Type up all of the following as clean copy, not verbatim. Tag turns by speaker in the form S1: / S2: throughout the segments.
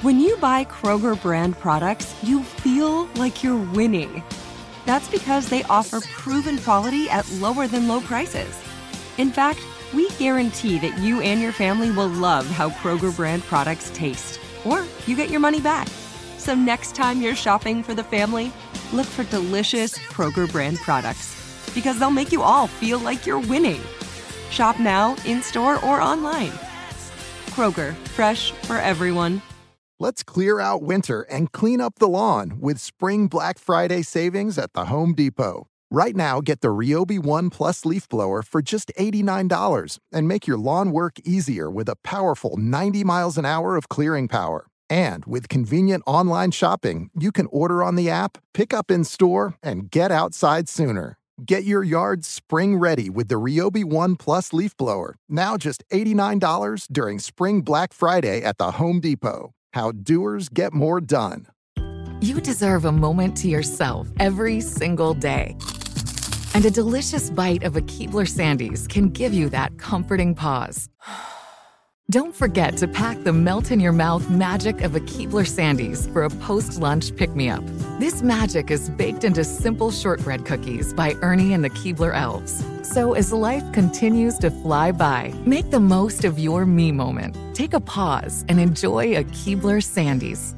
S1: When you buy Kroger brand products, you feel like you're winning. That's because they offer proven quality at lower than low prices. In fact, we guarantee that you and your family will love how Kroger brand products taste, or you get your money back. So next time you're shopping for the family, look for delicious Kroger brand products, because they'll make you all feel like you're winning. Shop now, in-store, or online. Kroger, fresh for everyone.
S2: Let's clear out winter and clean up the lawn with Spring Black Friday savings at the Home Depot. Right now, get the Ryobi One Plus leaf blower for just $89 and make your lawn work easier with a powerful 90 miles an hour of clearing power. And with convenient online shopping, you can order on the app, pick up in store, and get outside sooner. Get your yard spring ready with the Ryobi One Plus leaf blower, now just $89 during Spring Black Friday at the Home Depot. How doers get more done.
S3: You deserve a moment to yourself every single day. And a delicious bite of a Keebler Sandies can give you that comforting pause. Don't forget to pack the melt-in-your-mouth magic of a Keebler Sandies for a post-lunch pick-me-up. This magic is baked into simple shortbread cookies by Ernie and the Keebler Elves. So as life continues to fly by, make the most of your me moment. Take a pause and enjoy a Keebler Sandies.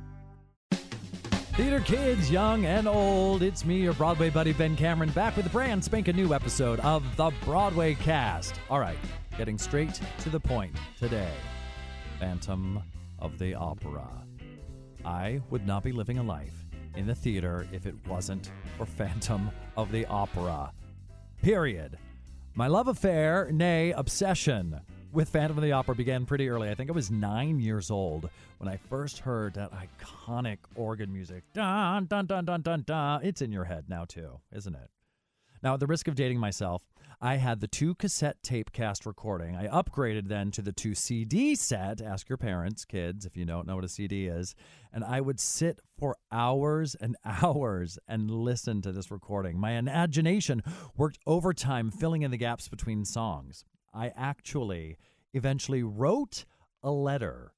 S4: Theater kids, young and old, it's me, your Broadway buddy Ben Cameron, back with a brand spanking new episode of The Broadway Cast. All right, getting straight to the point today. Phantom of the Opera. I would not be living a life in the theater if it wasn't for Phantom of the Opera. Period. My love affair, nay, obsession with Phantom of the Opera began pretty early. I think I was 9 years old when I first heard that iconic organ music. Dun, dun, dun, dun, dun, dun. It's in your head now, too, isn't it? Now, at the risk of dating myself, I had the 2 cassette tape cast recording. I upgraded then to the 2 CD set. Ask your parents, kids, if you don't know what a CD is. And I would sit for hours and hours and listen to this recording. My imagination worked overtime, filling in the gaps between songs. I actually eventually wrote a letter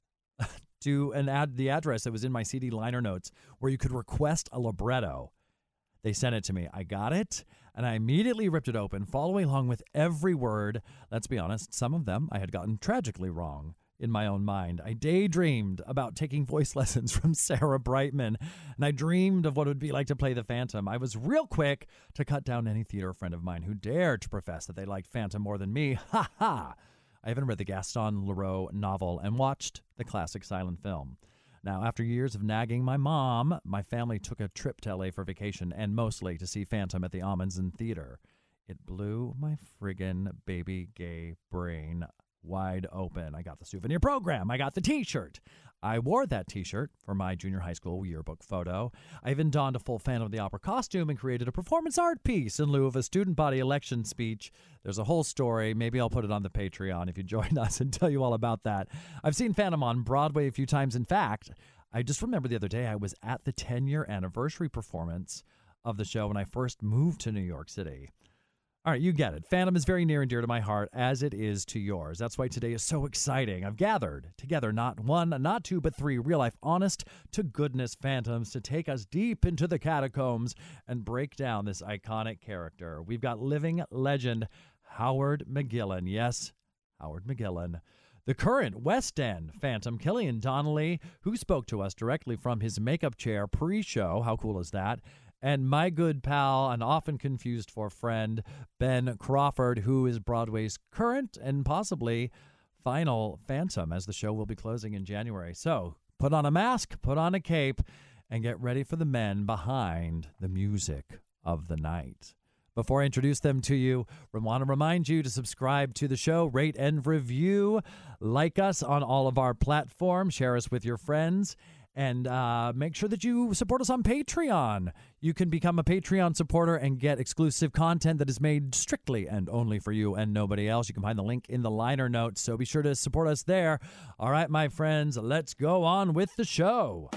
S4: to the address that was in my CD liner notes where you could request a libretto. They sent it to me. I got it, and I immediately ripped it open, following along with every word. Let's be honest, some of them I had gotten tragically wrong in my own mind. I daydreamed about taking voice lessons from Sarah Brightman, and I dreamed of what it would be like to play the Phantom. I was real quick to cut down any theater friend of mine who dared to profess that they liked Phantom more than me. Ha ha! I even read the Gaston Leroux novel and watched the classic silent film. Now, after years of nagging my mom, my family took a trip to LA for vacation, and mostly to see Phantom at the Ahmanson Theater. It blew my friggin' baby gay brain wide open. I got the souvenir program. I got the T-shirt. I wore that T-shirt for my junior high school yearbook photo. I even donned a full Phantom of the Opera costume and created a performance art piece in lieu of a student body election speech. There's a whole story. Maybe I'll put it on the Patreon if you join us and tell you all about that. I've seen Phantom on Broadway a few times. In fact, I just remember the other day I was at the 10-year anniversary performance of the show when I first moved to New York City. All right, you get it. Phantom is very near and dear to my heart, as it is to yours. That's why today is so exciting. I've gathered together not 1, not 2, but 3 real-life, honest-to-goodness Phantoms to take us deep into the catacombs and break down this iconic character. We've got living legend Howard McGillin. Yes, Howard McGillin. The current West End Phantom, Killian Donnelly, who spoke to us directly from his makeup chair pre-show. How cool is that? And my good pal, and often confused for friend, Ben Crawford, who is Broadway's current and possibly final Phantom, as the show will be closing in January. So put on a mask, put on a cape, and get ready for the men behind the music of the night. Before I introduce them to you, I want to remind you to subscribe to the show, rate and review, like us on all of our platforms, share us with your friends, and make sure that you support us on Patreon. You can become a Patreon supporter and get exclusive content that is made strictly and only for you and nobody else. You can find the link in the liner notes, so be sure to support us there. All right, my friends, let's go on with the show.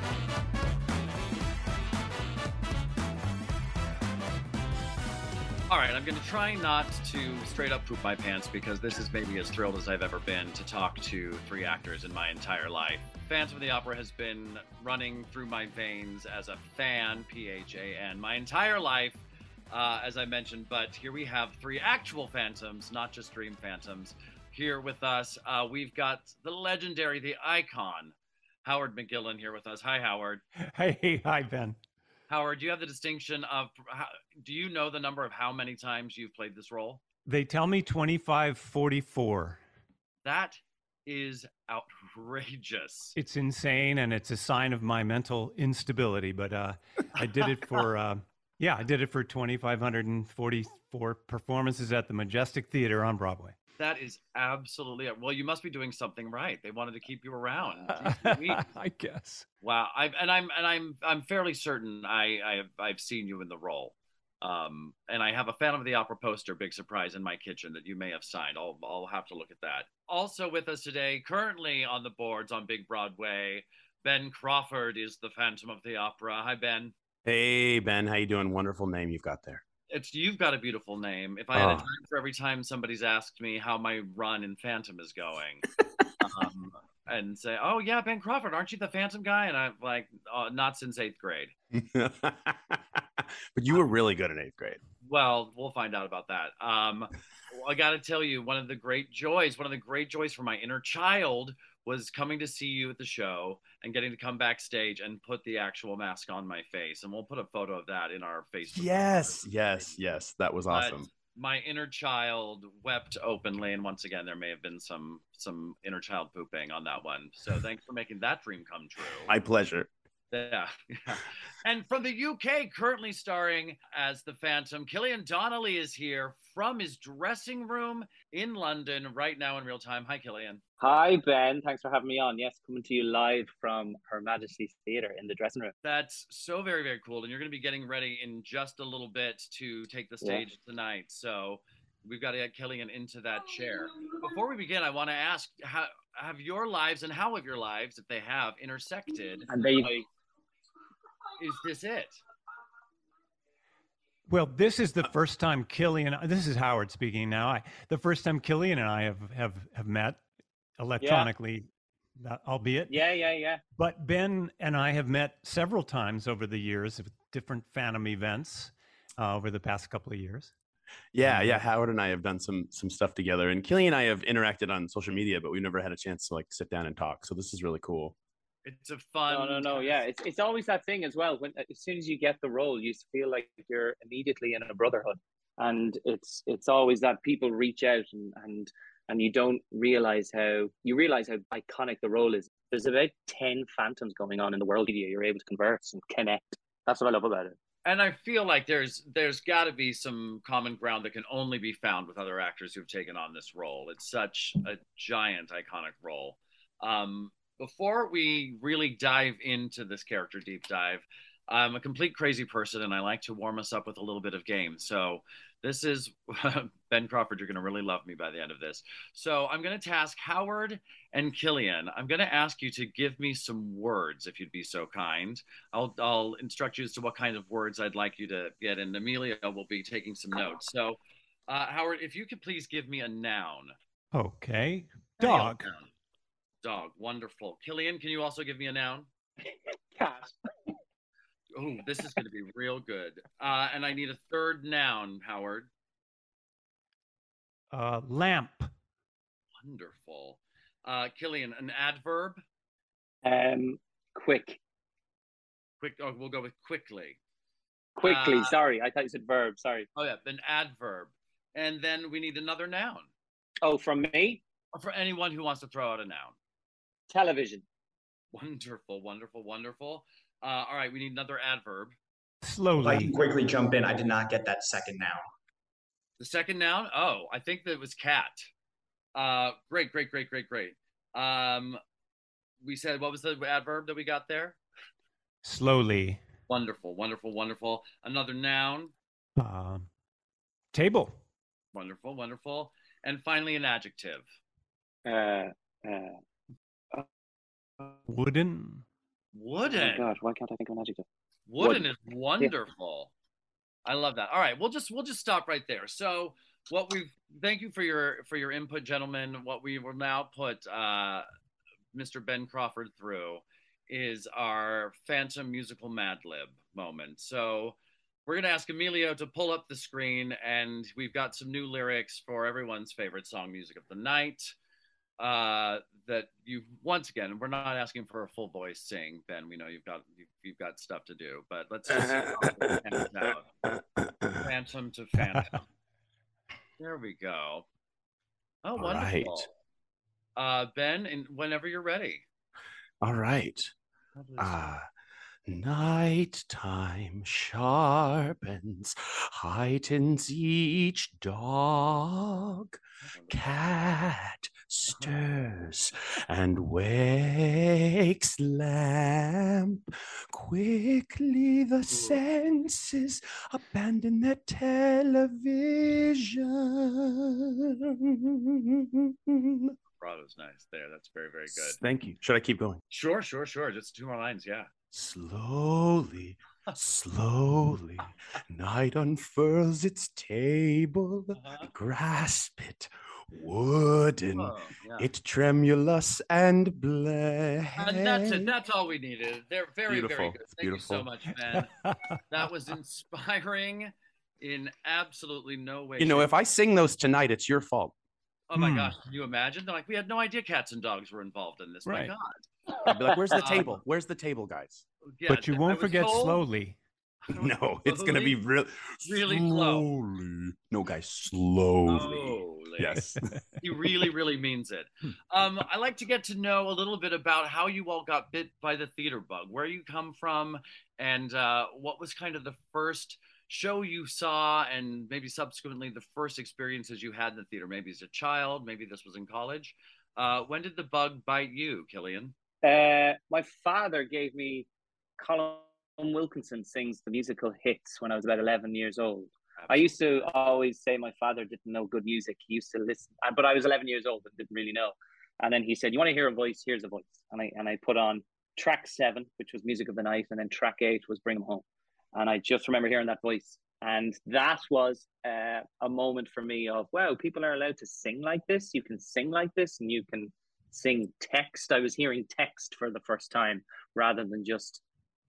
S4: All right, I'm going to try not to straight up poop my pants because this is maybe as thrilled as I've ever been to talk to 3 actors in my entire life. Phantom of the Opera has been running through my veins as a fan, P-H-A-N, my entire life, as I mentioned. But here we have 3 actual Phantoms, not just dream Phantoms, here with us. We've got the legendary, the icon, Howard McGillin here with us. Hi, Howard.
S5: Hey, hi, Ben.
S4: Howard, do you have the distinction of, do you know the number of how many times you've played this role?
S5: They tell me 2544.
S4: That is outrageous.
S5: It's insane, and it's a sign of my mental instability. But I did it for, I did it for 2,544 performances at the Majestic Theater on Broadway.
S4: That is absolutely, well, you must be doing something right. They wanted to keep you around.
S5: I guess.
S4: Wow. I'm fairly certain I've seen you in the role. And I have a Phantom of the Opera poster, big surprise, in my kitchen that you may have signed. I'll have to look at that. Also with us today, currently on the boards on Big Broadway, Ben Crawford is the Phantom of the Opera. Hi, Ben.
S6: Hey, Ben. How you doing? Wonderful name you've got there.
S4: You've got a beautiful name. If I had a time for every time somebody's asked me how my run in Phantom is going, and say, "Oh yeah, Ben Crawford, aren't you the Phantom guy?" And I'm like, "Not since 8th grade."
S6: But you were really good in 8th grade.
S4: Well, we'll find out about that. I got to tell you, one of the great joys for my inner child was coming to see you at the show and getting to come backstage and put the actual mask on my face. And we'll put a photo of that in our Facebook.
S6: Yes. That was awesome.
S4: My inner child wept openly. And once again, there may have been some inner child pooping on that one. So thanks for making that dream come true.
S6: My pleasure.
S4: Yeah. And from the UK, currently starring as the Phantom, Killian Donnelly is here from his dressing room in London right now in real time. Hi, Killian.
S7: Hi, Ben. Thanks for having me on. Yes, coming to you live from Her Majesty's Theatre in the dressing room.
S4: That's so very, very cool. And you're going to be getting ready in just a little bit to take the stage tonight. So we've got to get Killian into that chair. Before we begin, I want to ask, how have your lives, if they have, intersected?
S7: And they...
S4: Is this it?
S5: Well, this is the first time Killian, this is Howard speaking now. The first time Killian and I have met electronically, albeit.
S7: Yeah.
S5: But Ben and I have met several times over the years at different Phantom events over the past couple of years.
S6: Yeah. Howard and I have done some stuff together, and Killian and I have interacted on social media, but we never had a chance to sit down and talk. So this is really cool.
S4: It's a fun.
S7: No. Yeah, it's always that thing as well. When as soon as you get the role, you feel like you're immediately in a brotherhood, and it's always that people reach out and you don't realize how iconic the role is. There's about 10 Phantoms going on in the world media. You're able to converse and connect. That's what I love about it.
S4: And I feel like there's got to be some common ground that can only be found with other actors who've taken on this role. It's such a giant, iconic role. Before we really dive into this character deep dive, I'm a complete crazy person, and I like to warm us up with a little bit of game. So this is, Ben Crawford, you're going to really love me by the end of this. So I'm going to task Howard and Killian. I'm going to ask you to give me some words, if you'd be so kind. I'll instruct you as to what kind of words I'd like you to get, and Amelia will be taking some notes. So, Howard, if you could please give me a noun.
S5: Okay. Dog.
S4: Dog, wonderful. Killian, can you also give me a noun?
S7: Cat.
S4: Oh, this is going to be real good. And I need a third noun, Howard.
S5: Lamp.
S4: Wonderful. Killian, an adverb?
S7: Quick.
S4: Quick. Oh, we'll go with quickly.
S7: Quickly. Sorry, I thought you said verb. Sorry.
S4: Oh yeah, an adverb. And then we need another noun.
S7: Oh, from me?
S4: Or for anyone who wants to throw out a noun.
S7: Television.
S4: Wonderful. All right, we need another adverb.
S5: Slowly.
S8: If I can quickly jump in, I did not get that second noun.
S4: The second noun? Oh, I think that was cat. Great. We said, what was the adverb that we got there?
S5: Slowly.
S4: Wonderful. Another noun.
S5: Table.
S4: Wonderful. And finally, an adjective.
S5: Wooden.
S7: Oh God, why can't I think of an adjective?
S4: Wooden is wonderful.
S9: I love that. All right, we'll just stop right there. So thank you for your input, gentlemen. What we will now put Mr. Ben Crawford through is our Phantom musical Mad Lib moment. So we're going to ask Emilio to pull up the screen, and we've got some new lyrics for everyone's favorite song, Music of the Night. That you, once again, we're not asking for a full voice sing, Ben. We know you've got stuff to do, but let's just see how it pans out. Phantom to Phantom. There we go. Oh,
S6: All
S9: wonderful. Right. Ben, and whenever you're ready.
S6: All right. Nighttime sharpens, heightens each dog. Cat stirs and wakes lamp. Quickly the senses abandon their television.
S9: Vibrato's nice there. That's very, very good.
S6: Thank you. Should I keep going?
S9: Sure. Just 2 more lines. Yeah.
S6: Slowly, night unfurls its table. Grasp it, wooden, it tremulous and blessed.
S9: And that's it. That's all we needed. They're very,
S6: beautiful.
S9: Very good. Thank you so much, Ben. That was inspiring in absolutely no way.
S6: You know, if I sing those tonight, it's your fault.
S9: Oh my gosh, can you imagine? Like, we had no idea cats and dogs were involved in this.
S5: Right.
S9: My God.
S6: I'd be like, where's the table? Where's the table, guys?
S9: Yeah,
S5: but you won't forget
S9: told,
S5: slowly.
S6: No, it's going to be
S9: really slow.
S6: No, guys, slowly. Yes.
S9: He really, really means it. I like to get to know a little bit about how you all got bit by the theater bug, where you come from, and what was kind of the first show you saw, and maybe subsequently the first experiences you had in the theater, maybe as a child, maybe this was in college. When did the bug bite you, Killian?
S7: My father gave me Colin Wilkinson Sings the Musical Hits when I was about 11 years old. Absolutely. I used to always say my father didn't know good music. He used to listen, but I was 11 years old and didn't really know. And then he said, "You want to hear a voice? Here's a voice." And I put on track 7, which was Music of the Night, and then track 8 was Bring 'Em Home. And I just remember hearing that voice. And that was a moment for me of, wow, people are allowed to sing like this. You can sing like this, and you can sing text. I was hearing text for the first time rather than just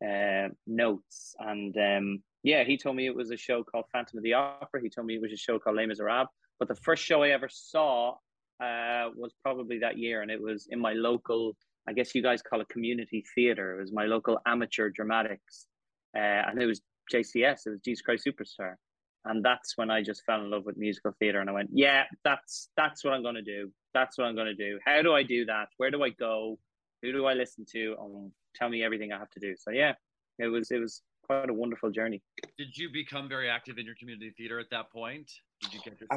S7: notes. And he told me it was a show called Phantom of the Opera. He told me it was a show called Les Miserables. But the first show I ever saw was probably that year. And it was in my local, I guess you guys call it community theater. It was my local amateur dramatics. And it was JCS, it was Jesus Christ Superstar. And that's when I just fell in love with musical theater. And I went, yeah, that's what I'm going to do. That's what I'm going to do. How do I do that? Where do I go? Who do I listen to? Tell me everything I have to do. So yeah, it was quite a wonderful journey.
S9: Did you become very active in your community theater at that point? Did you get yourself?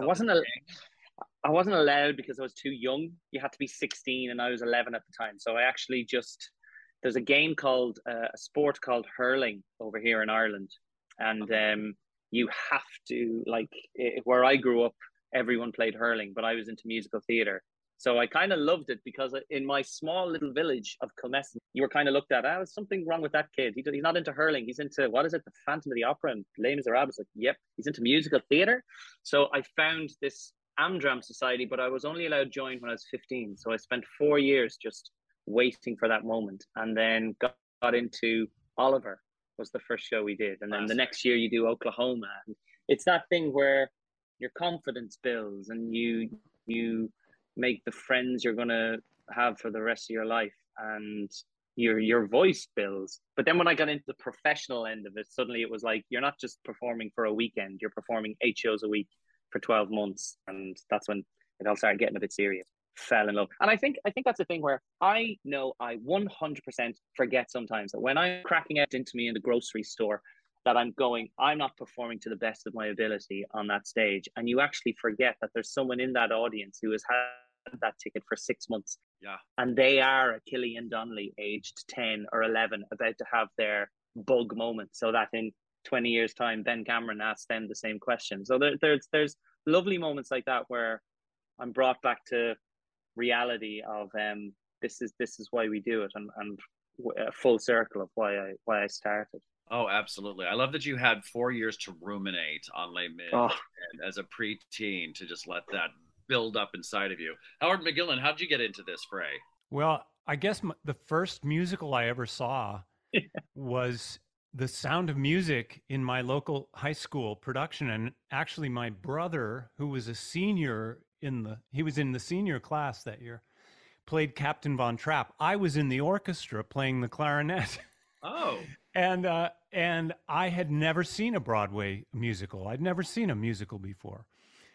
S7: I wasn't allowed because I was too young. You had to be 16 and I was 11 at the time. So I actually there's a game called a sport called hurling over here in Ireland. And you have to, where I grew up, everyone played hurling, but I was into musical theater. So I kind of loved it because in my small little village of Kilmessan, you were kind of looked at, there's something wrong with that kid. He's not into hurling. He's into, what is it, the Phantom of the Opera and Les Miserables. Like, yep, he's into musical theater. So I found this Amdram Society, but I was only allowed to join when I was 15. So I spent 4 years just waiting for that moment, and then got into Oliver was the first show we did. And then the next year you do Oklahoma. And it's that thing where your confidence builds and you make the friends you're going to have for the rest of your life, and your voice builds. But then when I got into the professional end of it, suddenly it was like, you're not just performing for a weekend, you're performing 8 shows a week for 12 months. And that's when it all started getting a bit serious. Fell in love. And I think that's a thing where I know I 100% forget sometimes that when I'm cracking out into me in the grocery store, that I'm not performing to the best of my ability on that stage. And you actually forget that there's someone in that audience who has had that ticket for 6 months.
S9: Yeah.
S7: And they are a Killian Donnelly, aged 10 or 11, about to have their bug moment, so that in 20 years' time, Ben Cameron asks them the same question. So there's lovely moments like that where I'm brought back to reality of this is why we do it, and a full circle of why I started.
S9: Oh, absolutely. I love that you had 4 years to ruminate on Les Mis
S7: Oh,
S9: and as a preteen to just let that build up inside of you. Howard McGillen, how'd you get into this fray?
S5: Well, I guess the first musical I ever saw was The Sound of Music in my local high school production. And actually, my brother, who was a senior he was in the senior class that year, played Captain Von Trapp. I was in the orchestra playing the clarinet.
S9: Oh,
S5: And I had never seen a Broadway musical. I'd never seen a musical before.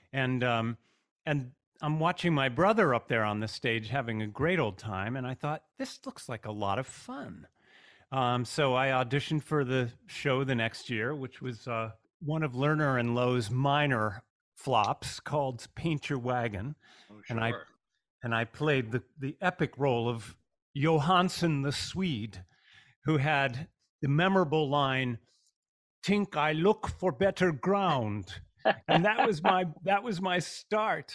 S5: And I'm watching my brother up there on the stage having a great old time, and I thought, this looks like a lot of fun. So I auditioned for the show the next year, which was one of Lerner and Lowe's minor flops called Paint Your Wagon.
S9: oh,
S5: And
S9: sure.
S5: I played the epic role of Johansson the Swede, who had the memorable line, "Tink I look for better ground." And that was my start.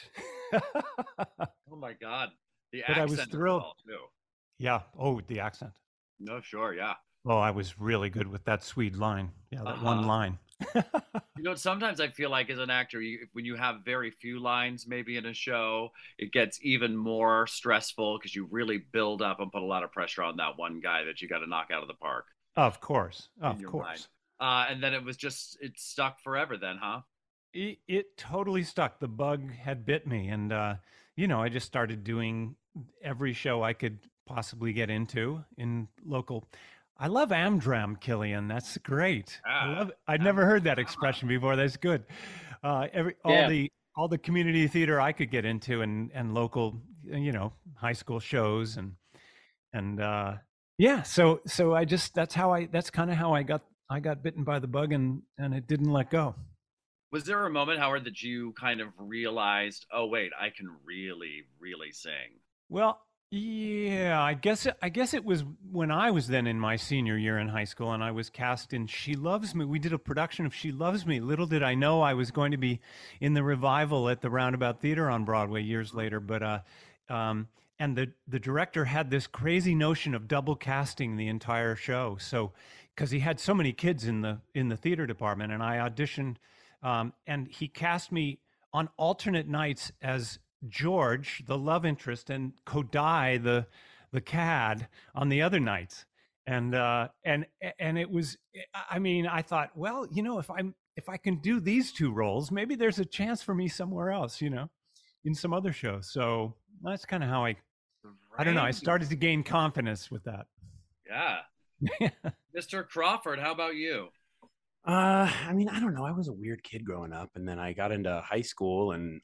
S9: Oh my God. The
S5: But I was
S9: accent as
S5: thrilled.
S9: well, too.
S5: Yeah. Oh, the accent.
S9: No, sure, yeah.
S5: Oh, I was really good with that Swede line. Yeah, that one line.
S9: You know, sometimes I feel like as an actor, when you have very few lines maybe in a show, it gets even more stressful because you really build up and put a lot of pressure on that one guy that you got to knock out of the park
S5: Of course.
S9: in
S5: Of
S9: your
S5: course.
S9: mind. And then it stuck forever then, huh?
S5: It totally stuck. The bug had bit me. And, I just started doing every show I could possibly get into in local. I love Amdram, Killian. That's great. I love it. I'd never heard that expression before. That's good. All the community theater I could get into and local, high school shows and yeah. So that's kind of how I got bitten by the bug and it didn't let go.
S9: Was there a moment, Howard, that you kind of realized, oh wait, I can really, really sing?
S5: Well, yeah, I guess it was when I was then in my senior year in high school and I was cast in She Loves Me. We did a production of She Loves Me. Little did I know I was going to be in the revival at the Roundabout Theater on Broadway years later. But and the director had this crazy notion of double casting the entire show. So because he had so many kids in the theater department, and I auditioned, and he cast me on alternate nights as George, the love interest, and Kodai, the cad, on the other nights. And it was, I mean, I thought, well, if I can do these two roles, maybe there's a chance for me somewhere else, in some other show. So that's kind of how I don't know. I started to gain confidence with that.
S9: Yeah. Mr. Crawford, how about you?
S6: I mean, I don't know. I was a weird kid growing up, and then I got into high school, and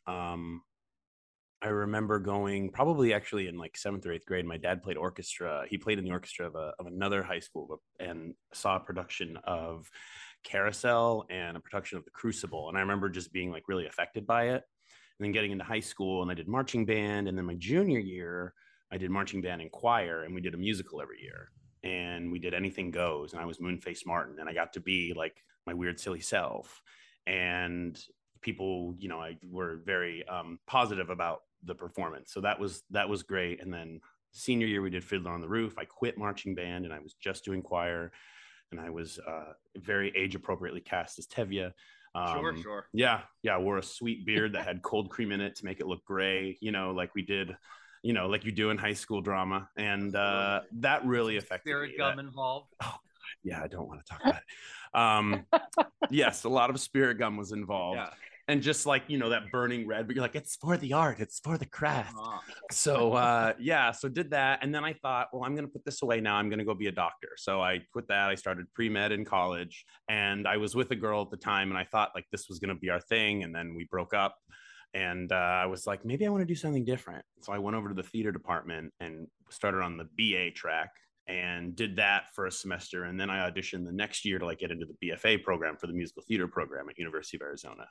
S6: I remember going probably actually in like 7th or 8th grade. My dad played orchestra. He played in the orchestra of another high school and saw a production of Carousel and a production of The Crucible. And I remember just being like really affected by it. And then getting into high school, and I did marching band. And then my junior year, I did marching band and choir, and we did a musical every year. And we did Anything Goes, and I was Moonface Martin, and I got to be like my weird, silly self. And people, were very positive about the performance. So that was great. And then senior year, we did Fiddler on the Roof. I quit marching band, and I was just doing choir, and I was very age appropriately cast as Tevye.
S9: Sure.
S6: Yeah. I wore a sweet beard that had cold cream in it to make it look gray, like we did, like you do in high school drama. And that really affected
S9: Spirit
S6: me.
S9: gum involved?
S6: Oh, God. Yeah, I don't want to talk about it. Yes, a lot of spirit gum was involved.
S9: Yeah.
S6: And just like, that burning red, but you're like, it's for the art, it's for the craft. So, so did that. And then I thought, well, I'm going to put this away now. I'm going to go be a doctor. So I quit that. I started pre-med in college, and I was with a girl at the time, and I thought like this was going to be our thing. And then we broke up, and I was like, maybe I want to do something different. So I went over to the theater department and started on the BA track and did that for a semester. And then I auditioned the next year to like get into the BFA program for the musical theater program at University of Arizona.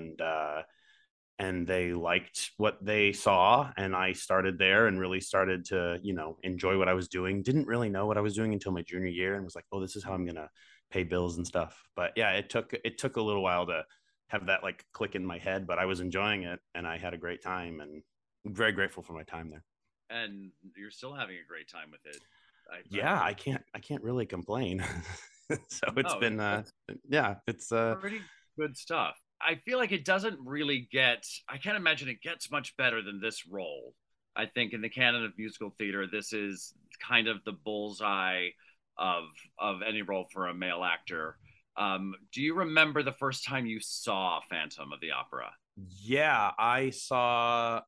S6: And they liked what they saw. And I started there and really started to, enjoy what I was doing. Didn't really know what I was doing until my junior year, and was like, oh, this is how I'm going to pay bills and stuff. But yeah, it took a little while to have that like click in my head, but I was enjoying it, and I had a great time, and I'm very grateful for my time there.
S9: And you're still having a great time with it.
S6: I can't really complain. So it's been it's
S9: pretty good stuff. I feel like it doesn't really get, I can't imagine it gets much better than this role. I think in the canon of musical theater, this is kind of the bullseye of any role for a male actor. Do you remember the first time you saw Phantom of the Opera?
S6: Yeah, I saw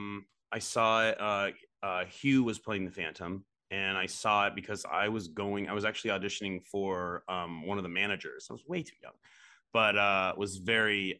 S6: Hugh was playing the Phantom, and I saw it because I was actually auditioning for one of the managers. I was way too young, but was very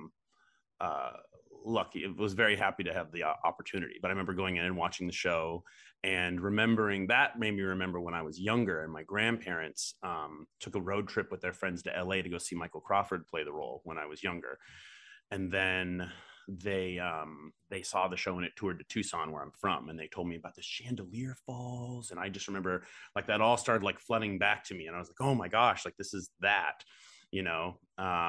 S6: lucky. It was very happy to have the opportunity. But I remember going in and watching the show and remembering that made me remember when I was younger and my grandparents took a road trip with their friends to LA to go see Michael Crawford play the role when I was younger. And then they saw the show and it toured to Tucson, where I'm from, and they told me about the Chandelier Falls. And I just remember like that all started like flooding back to me, and I was like, oh my gosh, like this is that, you know.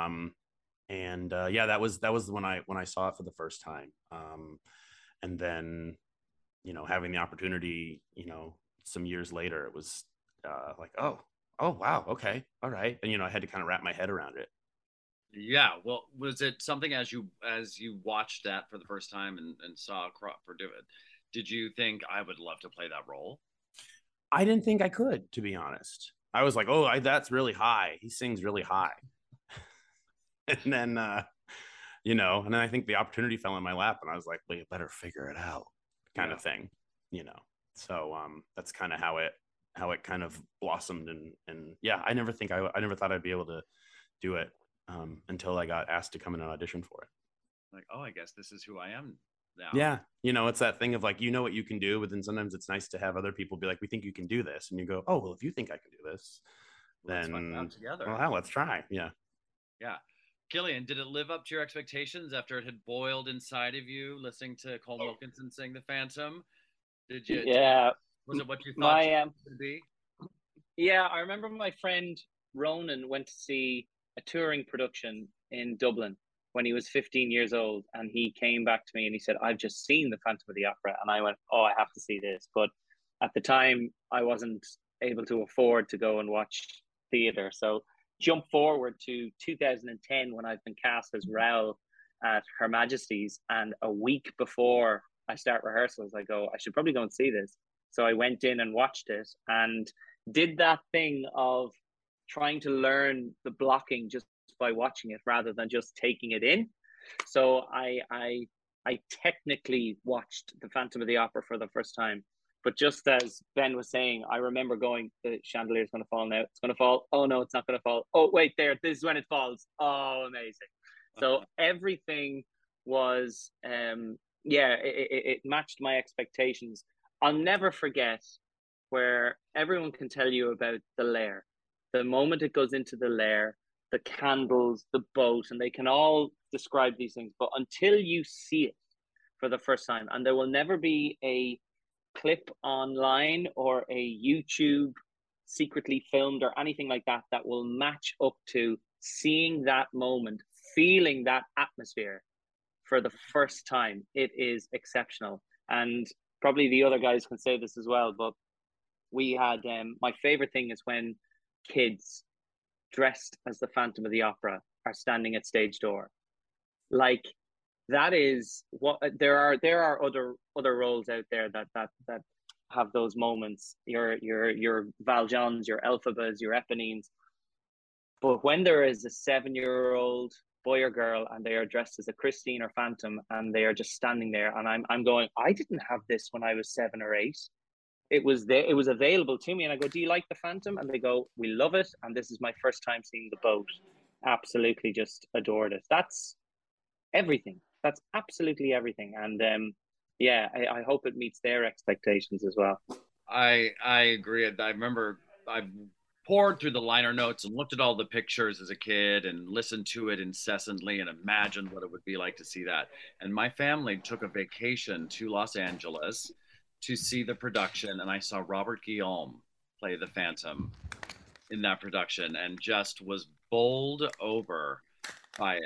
S6: That was when I saw it for the first time. And then, you know, having the opportunity, you know, some years later, it was like, oh wow, okay, all right. And, you know, I had to kind of wrap my head around it.
S9: Yeah. Well, was it something as you watched that for the first time and saw Crawford do it, did you think I would love to play that role?
S6: I didn't think I could, to be honest. I was like, oh, that's really high. He sings really high. And then, you know, and then I think the opportunity fell in my lap, and I was like, well, you better figure it out, kind of thing, you know. So that's kind of how it kind of blossomed, and yeah, I never thought I'd be able to do it until I got asked to come in and audition for it.
S9: Like, oh, I guess this is who I am now.
S6: Yeah, you know, it's that thing of like, you know what you can do, but then sometimes it's nice to have other people be like, we think you can do this, and you go, oh, well, if you think I can do this, then
S9: let's find out together.
S6: Well, let's try. Yeah.
S9: Killian, did it live up to your expectations after it had boiled inside of you, listening to Cole Wilkinson sing The Phantom? Did you?
S7: Yeah.
S9: Was it what you thought it would be?
S7: Yeah, I remember my friend Ronan went to see a touring production in Dublin when he was 15 years old, and he came back to me and he said, I've just seen The Phantom of the Opera. And I went, oh, I have to see this. But at the time, I wasn't able to afford to go and watch theatre. So jump forward to 2010 when I've been cast as Raoul at Her Majesty's, and a week before I start rehearsals, I go, I should probably go and see this. So I went in and watched it and did that thing of trying to learn the blocking just by watching it rather than just taking it in. So I technically watched The Phantom of the Opera for the first time. But just as Ben was saying, I remember going, the chandelier is going to fall now. It's going to fall. Oh, no, it's not going to fall. Oh, wait, there. This is when it falls. Oh, amazing. So everything was, it matched my expectations. I'll never forget where everyone can tell you about the lair. The moment it goes into the lair, the candles, the boat, and they can all describe these things. But until you see it for the first time, and there will never be a clip online or a YouTube secretly filmed or anything like that that will match up to seeing that moment, feeling that atmosphere for the first time. It is exceptional. And probably the other guys can say this as well, but we had my favorite thing is when kids dressed as the Phantom of the Opera are standing at stage door. Like, that is what there are other roles out there that have those moments. Your Valjeans, your Elphabas, your Eponines. But when there is a 7-year-old boy or girl and they are dressed as a Christine or Phantom and they are just standing there, and I'm going, I didn't have this when I was 7 or 8. It was there, it was available to me, and I go, do you like the Phantom? And they go, we love it, and this is my first time seeing the boat. Absolutely just adored it. That's everything. That's absolutely everything. And I hope it meets their expectations as well.
S9: I agree. I remember I poured through the liner notes and looked at all the pictures as a kid and listened to it incessantly and imagined what it would be like to see that. And my family took a vacation to Los Angeles to see the production, and I saw Robert Guillaume play the Phantom in that production and just was bowled over by it.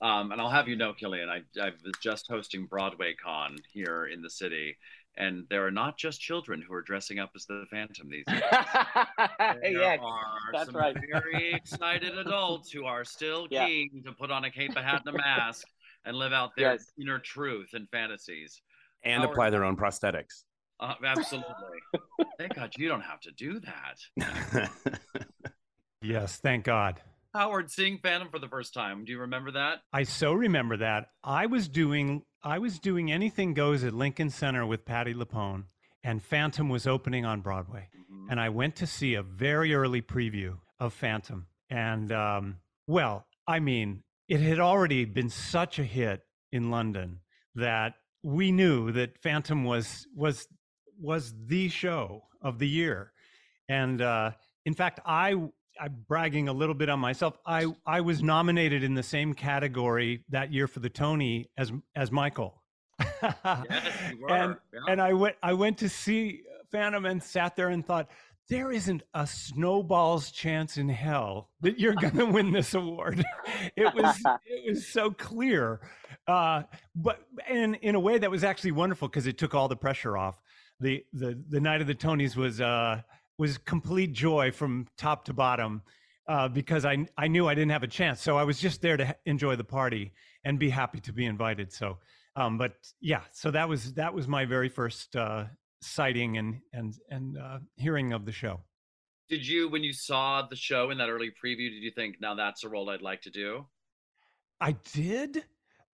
S9: And I'll have you know, Killian, I was just hosting Broadway Con here in the city, and there are not just children who are dressing up as the Phantom these days. There are some very excited adults who are still keen to put on a cape, a hat, and a mask and live out their inner truth and fantasies.
S6: And apply their own prosthetics.
S9: Absolutely. Thank God you don't have to do that.
S5: Yes, thank God.
S9: Howard, seeing Phantom for the first time, do you remember that?
S5: I so remember that. I was doing Anything Goes at Lincoln Center with Patti LuPone, and Phantom was opening on Broadway. Mm-hmm. And I went to see a very early preview of Phantom. And, well, I mean, it had already been such a hit in London that we knew that Phantom was the show of the year. And in fact, I'm bragging a little bit on myself. I was nominated in the same category that year for the Tony as Michael.
S9: Yes, you were.
S5: And I went to see Phantom and sat there and thought, there isn't a snowball's chance in hell that you're going to win this award. It was so clear, but in a way that was actually wonderful because it took all the pressure off. The night of the Tonys was complete joy from top to bottom because I knew I didn't have a chance. So I was just there to enjoy the party and be happy to be invited. So, but yeah, so that was my very first sighting and hearing of the show.
S9: Did you, when you saw the show in that early preview, did you think, now that's a role I'd like to do?
S5: I did.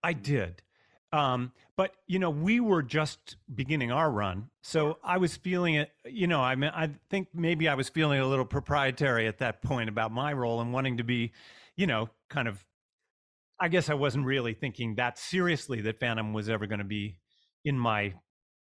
S5: But we were just beginning our run. So I was feeling it, I think maybe I was feeling a little proprietary at that point about my role and wanting to be, kind of, I guess I wasn't really thinking that seriously that Phantom was ever going to be in my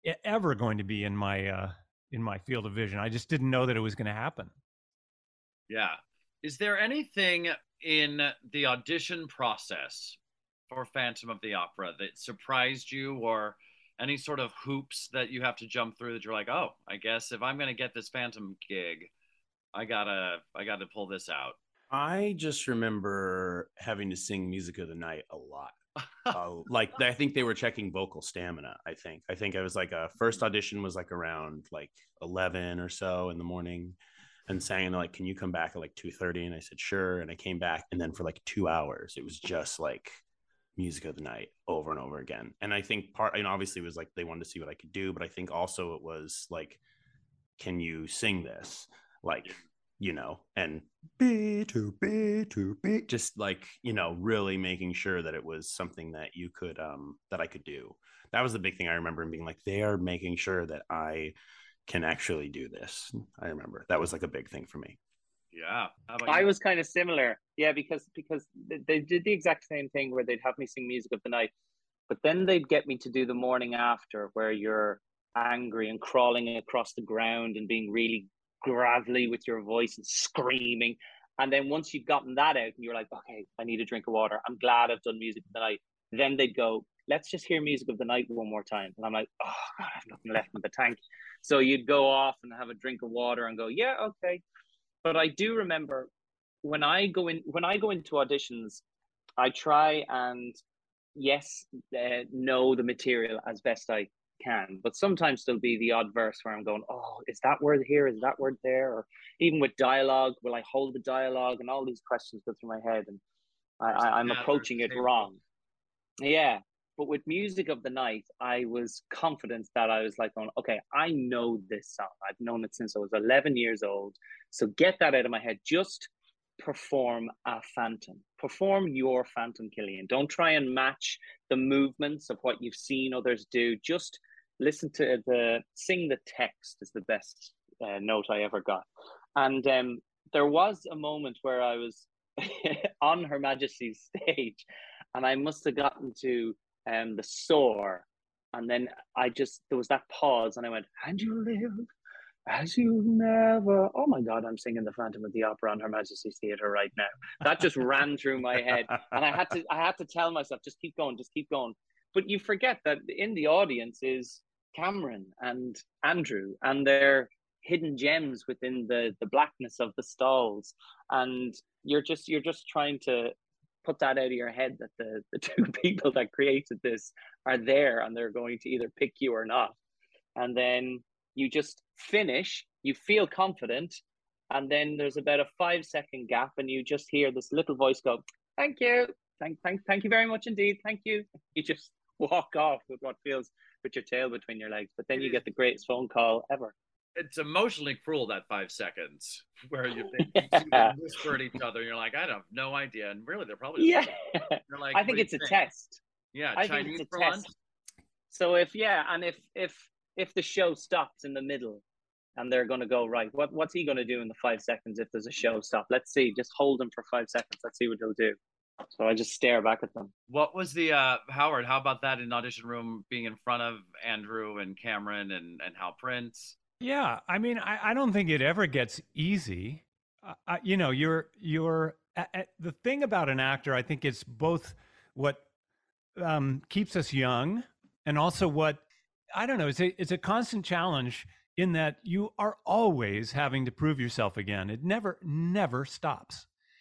S5: field of vision. I just didn't know that it was going to happen.
S9: Yeah. Is there anything in the audition process for Phantom of the Opera that surprised you, or any sort of hoops that you have to jump through that you're like, oh, I guess if I'm going to get this Phantom gig, I gotta pull this out?
S6: I just remember having to sing Music of the Night a lot. I think they were checking vocal stamina. I think I was like, first audition was like around like 11 or so in the morning, and saying like, can you come back at like 2:30? And I said, sure. And I came back, and then for like 2 hours, it was just like Music of the Night over and over again. And I think obviously it was like they wanted to see what I could do, but I think also it was like, can you sing this? Like, and B to B to B, just like, really making sure that it was something that you could, that I could do. That was the big thing I remember, and being like, they are making sure that I can actually do this. I remember that was like a big thing for me.
S9: Yeah.
S7: I was kind of similar. Yeah, because they did the exact same thing where they'd have me sing Music of the Night, but then they'd get me to do the morning after, where you're angry and crawling across the ground and being really gravelly with your voice and screaming. And then once you've gotten that out and you're like, okay, I need a drink of water, I'm glad I've done Music of the Night, then they'd go, let's just hear Music of the Night one more time. And I'm like, oh God, I have nothing left in the tank. So you'd go off and have a drink of water and go, yeah, okay. But I do remember when I go into auditions, I try and know the material as best I can, but sometimes there'll be the odd verse where I'm going, oh, is that word here? Is that word there? Or even with dialogue, will I hold the dialogue? And all these questions go through my head, and I'm approaching it wrong. Yeah. But with Music of the Night, I was confident that I was like, going, okay, I know this song. I've known it since I was 11 years old. So get that out of my head. Just perform a Phantom. Perform your Phantom, Killian. Don't try and match the movements of what you've seen others do. Just listen to sing the text is the best note I ever got. And there was a moment where I was on Her Majesty's stage, and I must have gotten to the soar, and then there was that pause, and I went, and you live as you never. Oh my God, I'm singing the Phantom of the Opera on Her Majesty's Theatre right now. That just ran through my head, and I had to tell myself, just keep going. But you forget that in the audience is Cameron and Andrew, and they're hidden gems within the blackness of the stalls, and you're just trying to put that out of your head that the two people that created this are there and they're going to either pick you or not. And then you just finish, you feel confident, and then there's about a 5-second gap, and you just hear this little voice go, "Thank you, thank you very much indeed, thank you." You just walk off with what feels with your tail between your legs, but then you get the greatest phone call ever.
S9: It's emotionally cruel, that 5 seconds where you whisper at each other. You're like, I have no idea, and really, they're probably
S7: You're
S9: like,
S7: I think it's a test.
S9: Yeah,
S7: I
S9: Chinese
S7: think it's
S9: for
S7: a test.
S9: lunch.
S7: So if the show stops in the middle, and they're going to go, right, what's he going to do in the 5 seconds if there's a show stop? Let's see. Just hold him for 5 seconds. Let's see what he'll do. So I just stare back at them.
S9: What was the Howard? How about that in audition room, being in front of Andrew and Cameron and Hal Prince?
S5: Yeah, I mean, I don't think it ever gets easy. You know, the thing about an actor, I think it's both what keeps us young and also what, I don't know, it's a constant challenge in that you are always having to prove yourself again. It never stops.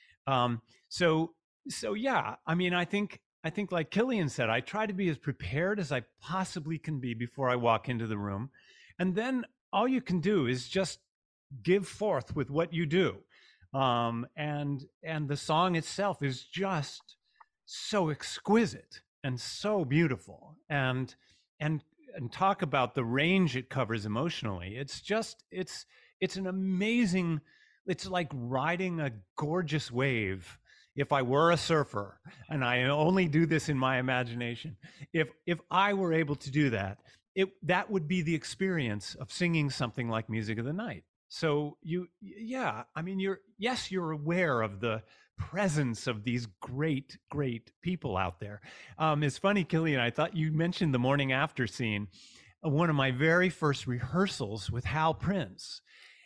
S5: So yeah, I mean, I think like Killian said, I try to be as prepared as I possibly can be before I walk into the room. And then all you can do is just give forth with what you do. And the song itself is just so exquisite and so beautiful. And talk about the range it covers emotionally. It's an amazing, it's like riding a gorgeous wave. If I were a surfer, and I only do this in my imagination, if I were able to do that, that would be the experience of singing something like Music of the Night. So I mean, you're aware of the presence of these great people out there. It's funny, Killian, I thought you mentioned the morning after scene. One of my very first rehearsals with Hal Prince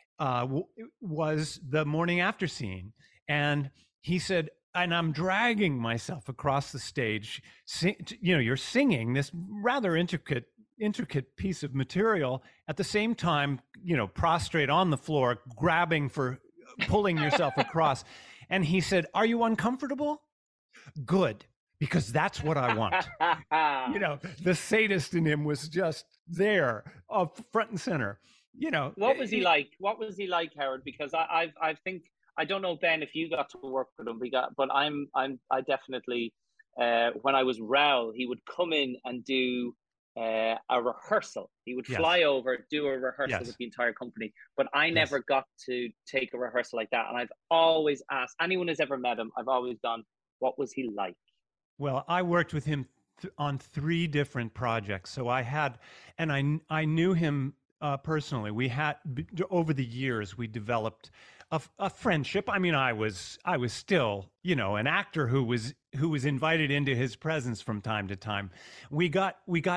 S5: was the morning after scene, and he said, and I'm dragging myself across the stage. You're singing this rather intricate piece of material at the same time, prostrate on the floor, pulling yourself across. And he said, "Are you uncomfortable? Good, because that's what I want." The sadist in him was just there, front and center.
S7: What was he like? What was he like, Howard? Because I think, I don't know, Ben, if you got to work with him, but I definitely, when I was Raoul, he would come in and do a rehearsal. He would fly over, do a rehearsal with the entire company, but I never got to take a rehearsal like that. And I've always asked anyone who's ever met him, I've always gone, what was he like?
S5: Well, I worked with him on 3 different projects. So I knew him personally. We had, over the years, we developed a friendship. I mean, I was still, an actor who was invited into his presence from time to time. We got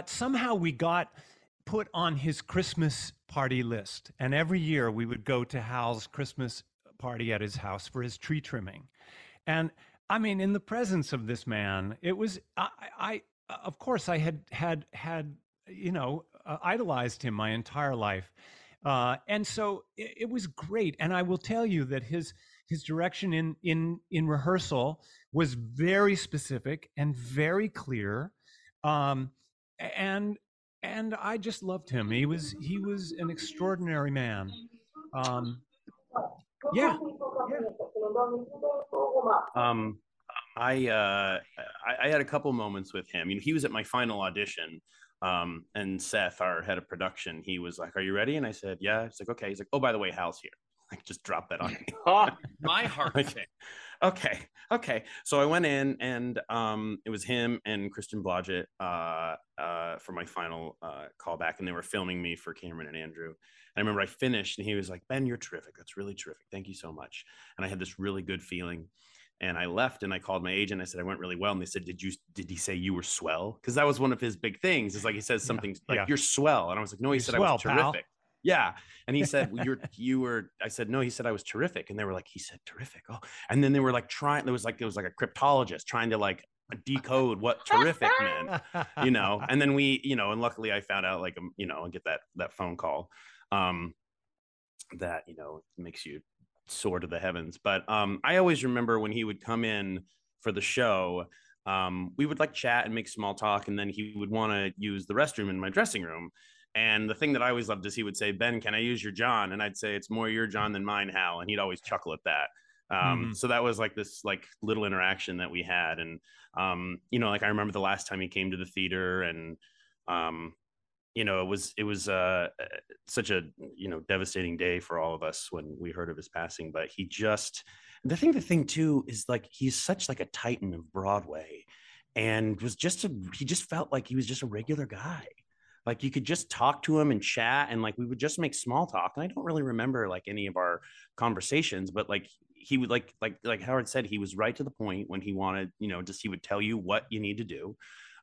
S5: put on his Christmas party list, and every year we would go to Hal's Christmas party at his house for his tree trimming. And I mean, in the presence of this man, it was, I of course I had idolized him my entire life. And so it was great. And I will tell you that his direction in rehearsal was very specific and very clear. And I just loved him. He was an extraordinary man.
S6: I had a couple moments with him. He was at my final audition. And Seth, our head of production, he was like, "Are you ready?" And I said, "Yeah." He's like, "Okay." He's like, "Oh, by the way, Hal's here." Like, just drop that on me.
S9: My heart.
S6: Okay. So I went in, and it was him and Christian Blodgett for my final callback, and they were filming me for Cameron and Andrew. And I remember I finished, and he was like, "Ben, you're terrific. That's really terrific. Thank you so much." And I had this really good feeling. And I left, and I called my agent. I said, "I went really well." And they said, "Did he say you were swell?" Because that was one of his big things. It's like, he says something like, "You're swell." And I was like, "No," he said, "I was terrific." Pal. Yeah. And he said, well, you were, I said, "No," he said, "I was terrific." And they were like, "He said terrific." Oh, and then they were like trying, it was like a cryptologist trying to like decode what terrific meant, and then we, and luckily I found out, like, I get that phone call that, makes you soar to the heavens. But I always remember when he would come in for the show, we would like chat and make small talk, and then he would want to use the restroom in my dressing room. And the thing that I always loved is he would say, Ben, can I use your John? And I'd say, it's more your John than mine, Hal. And he'd always chuckle at that. So that was like this like little interaction that we had. And, you know, like I remember the last time he came to the theater, and, you know, it was such a, you know, devastating day for all of us when we heard of his passing. But the thing too is like, he's such like a titan of Broadway, and he just felt like he was just a regular guy. Like you could just talk to him and chat, and like we would just make small talk. And I don't really remember like any of our conversations, but like he would like Howard said, he was right to the point when he wanted, you know, he would tell you what you need to do.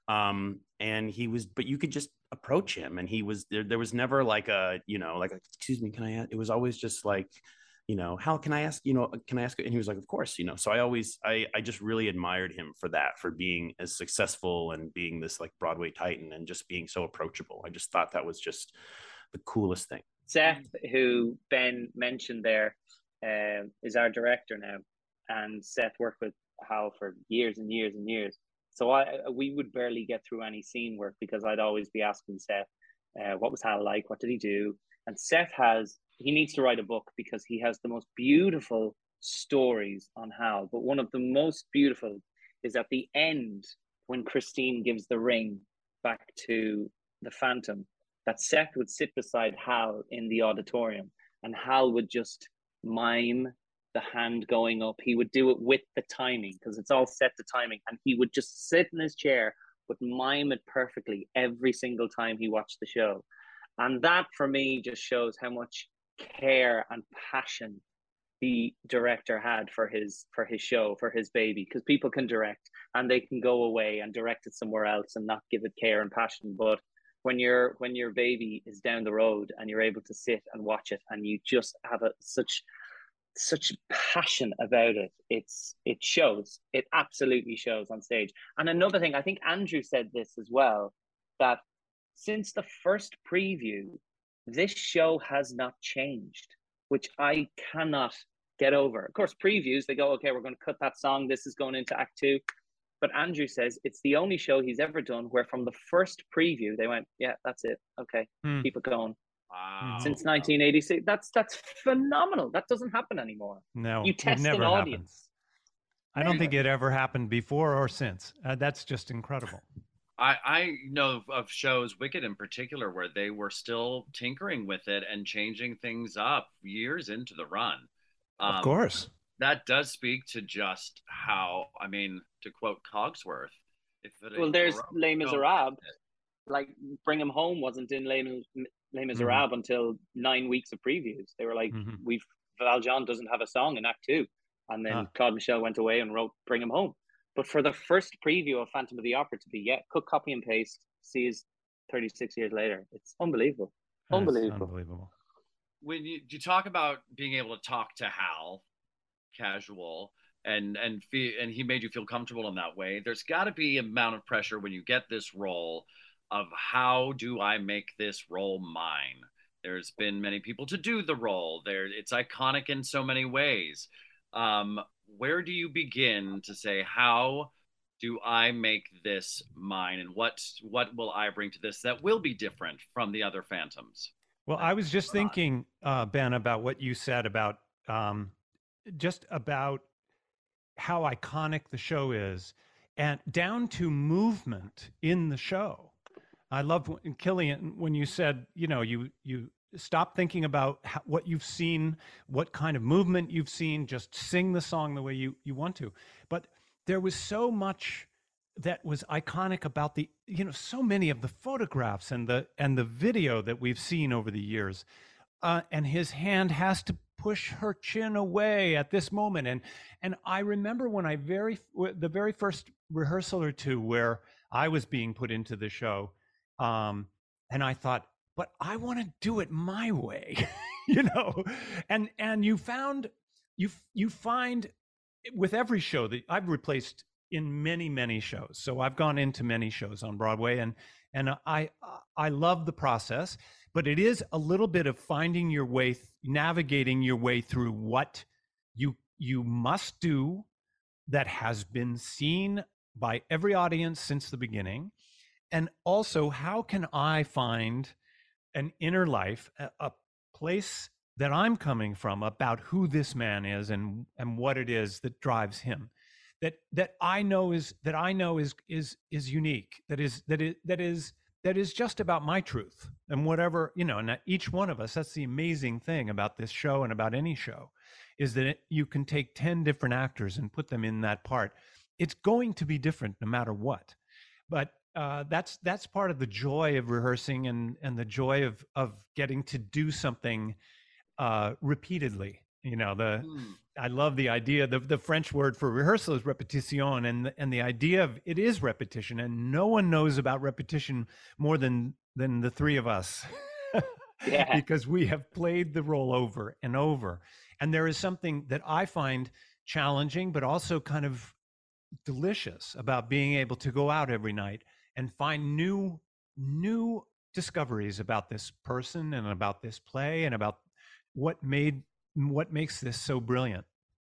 S6: And but you could just approach him, and he was there was never like a, you know, like, excuse me, can I ask? It was always just like, you know, Hal, can I ask? And he was like, of course, you know. So I just really admired him for that, for being as successful and being this like Broadway titan and just being so approachable. I just thought that was just the coolest thing.
S7: Seth, who Ben mentioned there, is our director now, and Seth worked with Hal for years and years and years. So we would barely get through any scene work because I'd always be asking Seth, what was Hal like? What did he do? And Seth he needs to write a book because he has the most beautiful stories on Hal. But one of the most beautiful is at the end, when Christine gives the ring back to the Phantom, that Seth would sit beside Hal in the auditorium, and Hal would just mime the hand going up. He would do it with the timing because it's all set to timing, and he would just sit in his chair but mime it perfectly every single time he watched the show. And that for me just shows how much care and passion the director had for his show, for his baby, because people can direct and they can go away and direct it somewhere else and not give it care and passion. But when your baby is down the road and you're able to sit and watch it, and you just have such passion about it, it shows. It absolutely shows on stage. And another thing, I think Andrew said this as well, that since the first preview, this show has not changed, which I cannot get over. Of course, previews, they go, okay, we're going to cut that song, this is going into Act 2. But Andrew says it's the only show he's ever done where from the first preview, they went, yeah, that's it. Okay, keep it going.
S9: Wow.
S7: Since 1986. That's phenomenal. That doesn't happen anymore.
S5: No,
S7: you test an audience.
S5: I don't think it ever happened before or since. That's just incredible.
S9: I know of shows, Wicked in particular, where they were still tinkering with it and changing things up years into the run.
S5: Of course.
S9: That does speak to just how, I mean, to quote Cogsworth,
S7: there's Les Miserables. Like, Bring 'Em Home wasn't in Les Miserables until 9 weeks of previews. They were like, Valjean doesn't have a song in Act 2. And then Claude Michel went away and wrote Bring 'Em Home. But for the first preview of Phantom of the Opera to be, cut, copy, and paste, sees 36 years later. It's unbelievable. Unbelievable.
S9: When you talk about being able to talk to Hal, casual, and he made you feel comfortable in that way, there's got to be an amount of pressure when you get this role of how do I make this role mine? There's been many people to do the role. It's iconic in so many ways. Where do you begin to say, how do I make this mine, and what will I bring to this that will be different from the other Phantoms?
S5: Well, I was just thinking, Ben, about what you said about just about how iconic the show is, and down to movement in the show. I love, Killian, when you said, you stop thinking about what you've seen, what kind of movement you've seen, just sing the song the way you want to. But there was so much that was iconic about so many of the photographs and the video that we've seen over the years. And his hand has to push her chin away at this moment. And I remember when the very first rehearsal or two where I was being put into the show, and I thought, but I want to do it my way, and you find with every show that I've replaced in many, many shows. So I've gone into many shows on Broadway, and I love the process, but it is a little bit of finding your way, navigating your way through what you must do that has been seen by every audience since the beginning? And also, how can I find an inner life, a place that I'm coming from about who this man is and what it is that drives him, that I know is unique, that is just about my truth and whatever, and each one of us, that's the amazing thing about this show and about any show, is that you can take 10 different actors and put them in that part. It's going to be different no matter what. But that's part of the joy of rehearsing and the joy of getting to do something repeatedly. I love the idea. The French word for rehearsal is répétition, and the idea of it is repetition, and no one knows about repetition more than the three of us.
S7: Yeah.
S5: Because we have played the role over and over. And there is something that I find challenging, but also kind of delicious about being able to go out every night and find new discoveries about this person and about this play and about what makes this so brilliant.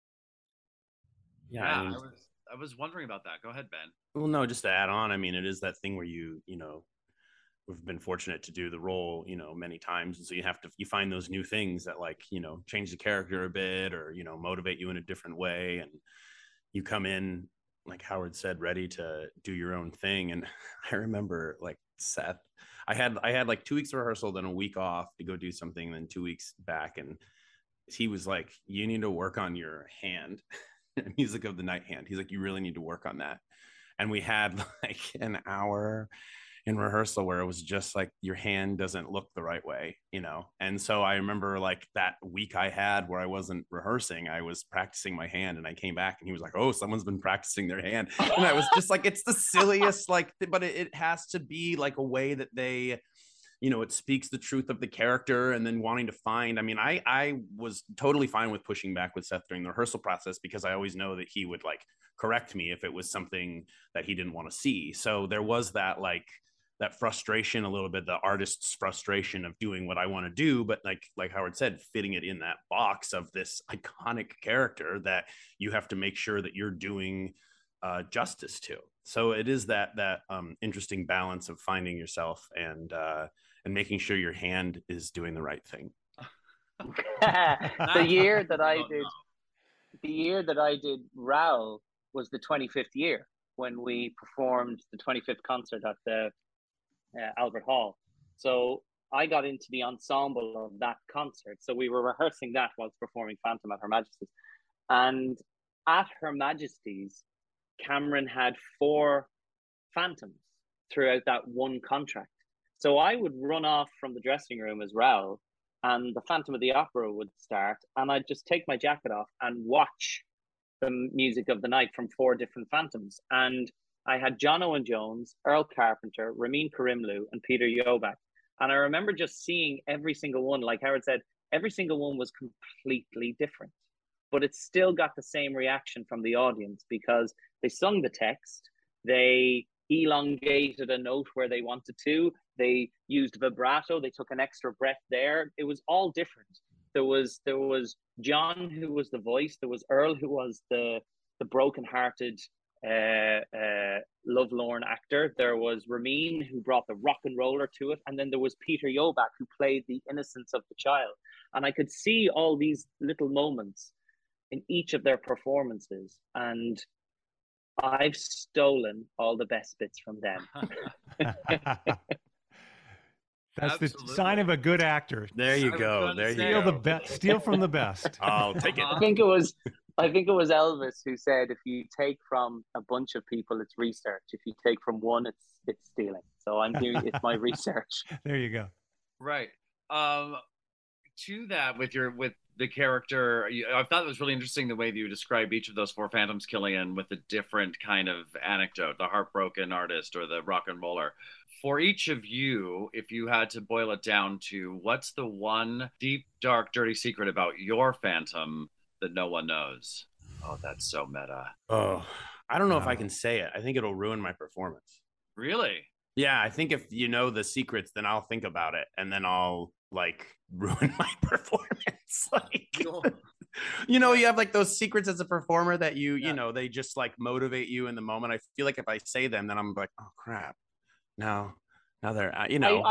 S6: Yeah,
S9: I was wondering about that. Go ahead, Ben.
S6: Well, no, just to add on, I mean, it is that thing where we've been fortunate to do the role, many times. And so you find those new things that change the character a bit or, motivate you in a different way. And you come in, like Howard said, ready to do your own thing. And I remember Seth, I had 2 weeks of rehearsal, then a week off to go do something, then 2 weeks back. And he was like, you need to work on your hand, music of the night hand. He's like, you really need to work on that. And we had an hour in rehearsal where it was just your hand doesn't look the right way, And so I remember that week I had where I wasn't rehearsing, I was practicing my hand, and I came back and he was like, oh, someone's been practicing their hand. And I was just it's the silliest, but it has to be a way that they, it speaks the truth of the character, and then wanting to find, I was totally fine with pushing back with Seth during the rehearsal process, because I always know that he would correct me if it was something that he didn't want to see. So there was that that frustration a little bit, the artist's frustration of doing what I want to do, but like Howard said, fitting it in that box of this iconic character that you have to make sure that you're doing justice to. So it is that interesting balance of finding yourself and making sure your hand is doing the right thing.
S7: The year that I did Raoul was the 25th year when we performed the 25th concert at the Albert Hall. So I got into the ensemble of that concert. So we were rehearsing that whilst performing Phantom at Her Majesty's. And at Her Majesty's, Cameron had 4 Phantoms throughout that one contract. So I would run off from the dressing room as Raoul, and the Phantom of the Opera would start, and I'd just take my jacket off and watch the music of the night from 4 different Phantoms. And I had John Owen Jones, Earl Carpenter, Ramin Karimloo, and Peter Yobak. And I remember just seeing every single one, like Howard said, every single one was completely different. But it still got the same reaction from the audience because they sung the text, they elongated a note where they wanted to, they used vibrato, they took an extra breath there. It was all different. There was John, who was the voice, there was Earl, who was the broken-hearted lovelorn actor, there was Ramin, who brought the rock and roller to it, and then there was Peter Yobak, who played the innocence of the child. And I could see all these little moments in each of their performances, and I've stolen all the best bits from them.
S5: That's the sign of a good actor.
S6: There you go. There you go.
S5: Steal from the best.
S6: I'll take it.
S7: I think it was Elvis who said, if you take from a bunch of people, it's research. If you take from one, it's stealing. So it's my research.
S5: There you go.
S9: Right. To that, with the character, I thought it was really interesting the way that you described each of those 4 Phantoms, Killian, with a different kind of anecdote, the heartbroken artist or the rock and roller. For each of you, if you had to boil it down to what's the one deep, dark, dirty secret about your Phantom that no one knows? Oh, that's so meta.
S6: Oh, I don't know if I can say it. I think it'll ruin my performance.
S9: Really?
S6: Yeah, I think if you know the secrets, then I'll think about it, and then I'll ruin my performance. You know, you have like those secrets as a performer that you know, they just like motivate you in the moment. I feel like if I say them, then I'm like, oh crap, now they're, you know.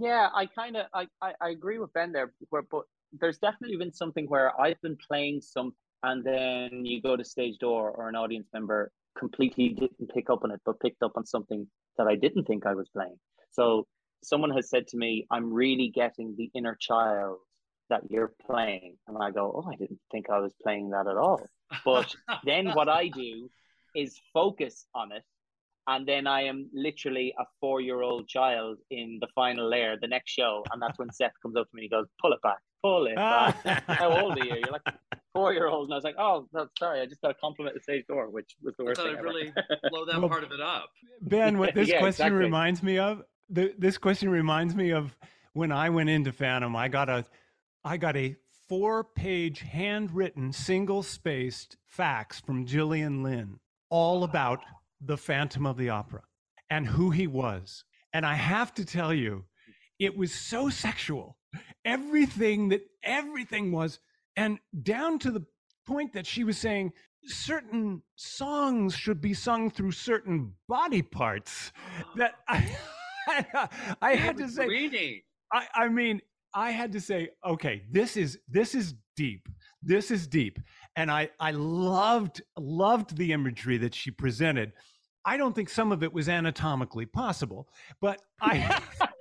S7: I agree with Ben there, but there's definitely been something where I've been playing some, and then you go to stage door or an audience member completely didn't pick up on it, but picked up on something that I didn't think I was playing. So someone has said to me, I'm really getting the inner child that you're playing. And I go, oh, I didn't think I was playing that at all. But then what I do is focus on it. And then I am literally a 4-year-old child in the final layer, the next show. And that's when Seth comes up to me and he goes, pull it back, pull it back. How old are you? You're like 4-year-old. And I was like, oh, no, sorry, I just got a compliment at stage door, which was the worst thing ever.
S9: Really blow that part of it up.
S5: Ben, what this question
S7: exactly.
S5: reminds me of, this question reminds me of when I went into Phantom. I got a 4-page handwritten, single-spaced fax from Gillian Lynn all about the Phantom of the Opera and who he was. And I have to tell you, it was so sexual. Everything was, and down to the point that she was saying certain songs should be sung through certain body parts that I had to say, I mean, I had to say, okay, this is deep. This is deep. And I loved the imagery that she presented. I don't think some of it was anatomically possible, but I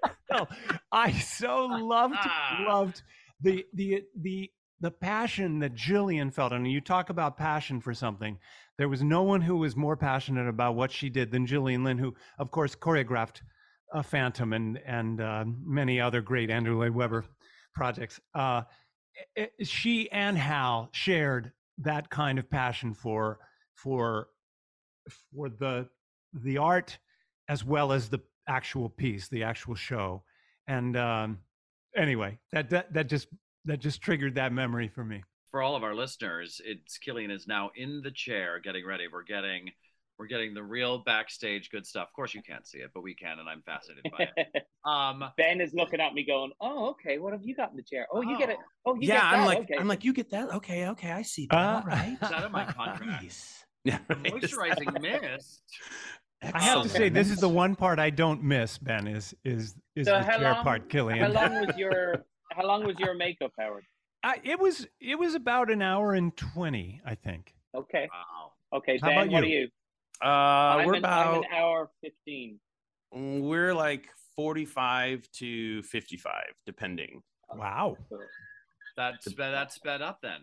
S5: so loved the passion that Gillian felt. And you talk about passion for something. There was no one who was more passionate about what she did than Gillian Lynn, who of course choreographed Phantom and many other great Andrew Lloyd Webber projects. She and Hal shared that kind of passion for the art as well as the actual piece, the actual show. And anyway, that just triggered that memory for me.
S9: For all of our listeners, Killian is now in the chair getting ready. We're getting the real backstage good stuff. Of course you can't see it, but we can, and I'm fascinated by it.
S7: Ben is looking at me going, oh, okay, what have you got in the chair? Oh, you get it. Oh, you
S6: get
S7: that.
S6: I'm like, you get that? Okay, I see that. All right.
S9: Is that in my contract?
S6: Nice.
S9: Moisturizing mist.
S5: I have to say, this is the one part I don't miss, Ben, is the chair part, Killian.
S7: How long was your makeup, Howard?
S5: It was about an hour and 20, I think.
S7: Okay.
S9: Wow.
S7: Okay,
S5: How
S7: Ben,
S5: about
S7: what
S5: you?
S7: are you?
S6: I'm
S7: an hour 15.
S6: We're like 45 to 55, depending.
S5: Wow.
S9: That's sped up then.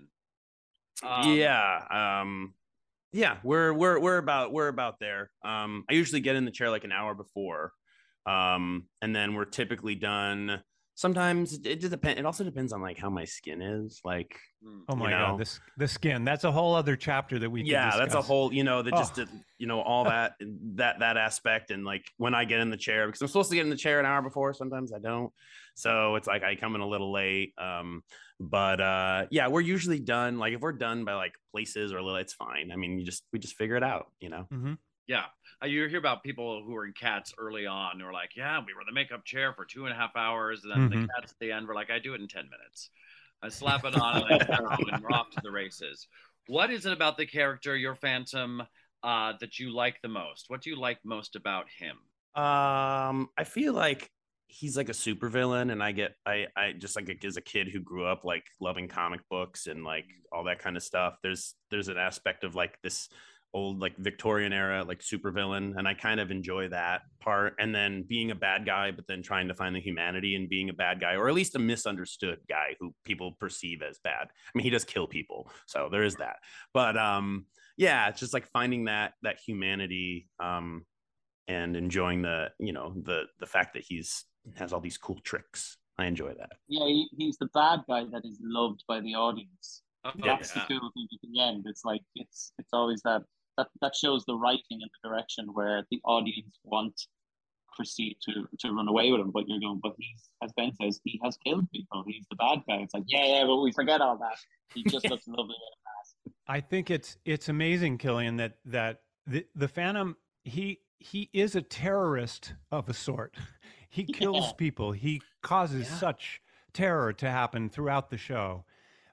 S6: Yeah, we're about there. I usually get in the chair like an hour before, and then we're typically done. Sometimes it just depends. It also depends on like how my skin is. Like,
S5: oh my God, the skin. That's a whole other chapter that we can discuss.
S6: That's a whole, all that aspect. And like when I get in the chair, because I'm supposed to get in the chair an hour before, sometimes I don't. So it's like I come in a little late. But we're usually done. Like if we're done by like places or little, it's fine. I mean, we just figure it out, you know?
S5: Mm-hmm.
S9: Yeah. You hear about people who were in Cats early on who were like, yeah, we were in the makeup chair for 2.5 hours. And then the Cats at the end were like, I do it in 10 minutes. I slap it on and we're off to the races. What is it about the character, your Phantom, that you like the most? What do you like most about him?
S6: I feel like he's like a supervillain, and I just like as a kid who grew up like loving comic books and like all that kind of stuff. There's an aspect of like this old like Victorian era like supervillain, and I kind of enjoy that part. And then being a bad guy, but then trying to find the humanity in being a bad guy, or at least a misunderstood guy who people perceive as bad. I mean, he does kill people, so there is that. But it's just like finding that humanity and enjoying the fact that has all these cool tricks. I enjoy that.
S7: Yeah, he's the bad guy that is loved by the audience. That's the cool thing at the end. It's like it's always that shows the writing in the direction where the audience want proceed to run away with him, but you're going, but he's, as Ben says, he has killed people. He's the bad guy. It's like, but we forget all that. He just looks lovely in a mask.
S5: I think it's amazing, Killian, that the Phantom, he is a terrorist of a sort. He kills people. He causes such terror to happen throughout the show.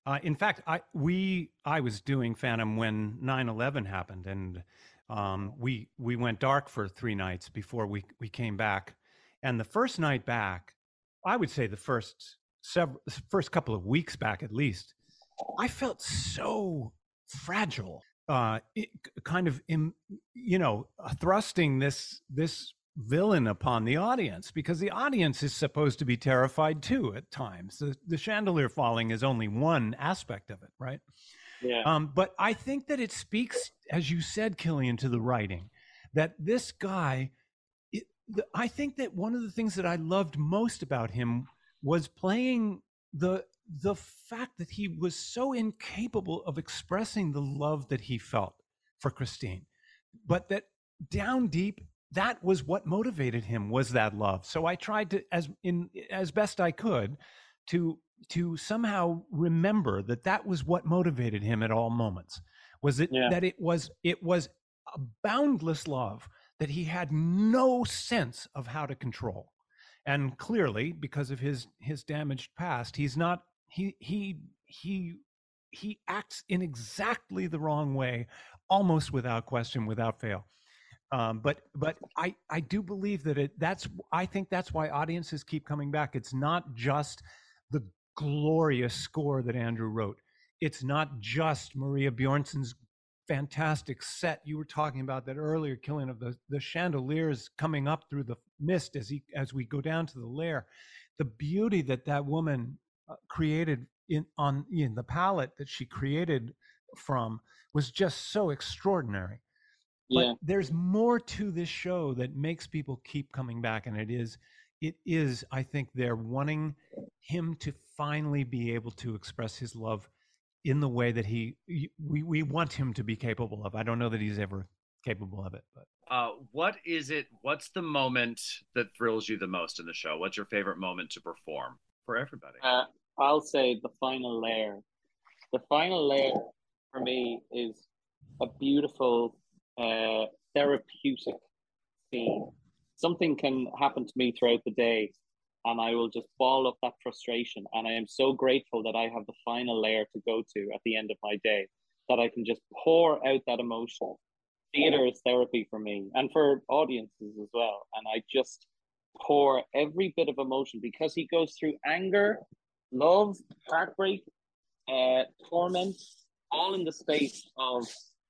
S5: In fact, I was doing Phantom when 9/11 happened, and we went dark for 3 nights before we came back. And the first night back, I would say the first couple of weeks back at least, I felt so fragile, kind of, thrusting this villain upon the audience, because the audience is supposed to be terrified too at times. The chandelier falling is only one aspect of it, right?
S7: Yeah.
S5: But I think that it speaks, as you said, Killian, to the writing, that this guy, I think that one of the things that I loved most about him was playing the fact that he was so incapable of expressing the love that he felt for Christine, but that down deep, that was what motivated him, was that love. So I tried to, as best I could, to somehow remember that was what motivated him at all moments. Was it that it was a boundless love that he had no sense of how to control. And clearly, because of his damaged past, he's not, he acts in exactly the wrong way, almost without question, without fail. But I do believe that I think that's why audiences keep coming back. It's not just the glorious score that Andrew wrote. It's not just Maria Bjornsson's fantastic set. You were talking about that earlier, Killian, of the chandeliers coming up through the mist as we go down to the lair. The beauty that woman created in the palette that she created from was just so extraordinary. But there's more to this show that makes people keep coming back, and it is, I think, they're wanting him to finally be able to express his love in the way that we want him to be capable of. I don't know that he's ever capable of it, but what's the moment that thrills you the most in the show? What's your favorite moment to perform for everybody?
S7: I'll say the final layer. The final layer for me is a beautiful therapeutic scene. Something can happen to me throughout the day, and I will just ball up that frustration. And I am so grateful that I have the final layer to go to at the end of my day, that I can just pour out that emotion. Theater is therapy for me and for audiences as well. And I just pour every bit of emotion, because he goes through anger, love, heartbreak, torment, all in the space of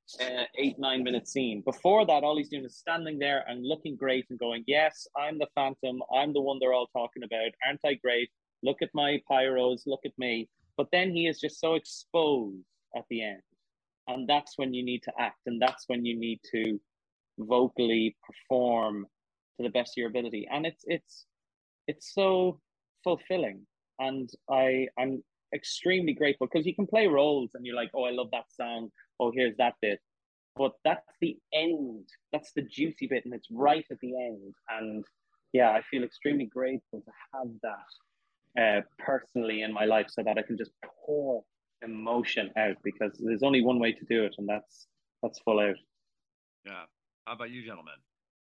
S7: 8-9 minute scene. Before that, all he's doing is standing there and looking great and going, yes, I'm the Phantom, I'm the one they're all talking about, aren't I great? Look at my pyros, look at me. But then he is just so exposed at the end, and that's when you need to act, and that's when you need to vocally perform to the best of your ability. And it's so fulfilling, and I'm extremely grateful, because you can play roles and you're like, oh, I love that song, oh, here's that bit, but that's the end, that's the juicy bit, and it's right at the end. And yeah, I feel extremely grateful to have that personally in my life, so that I can just pour emotion out, because there's only one way to do it, and that's full out.
S9: Yeah. How about you, gentlemen?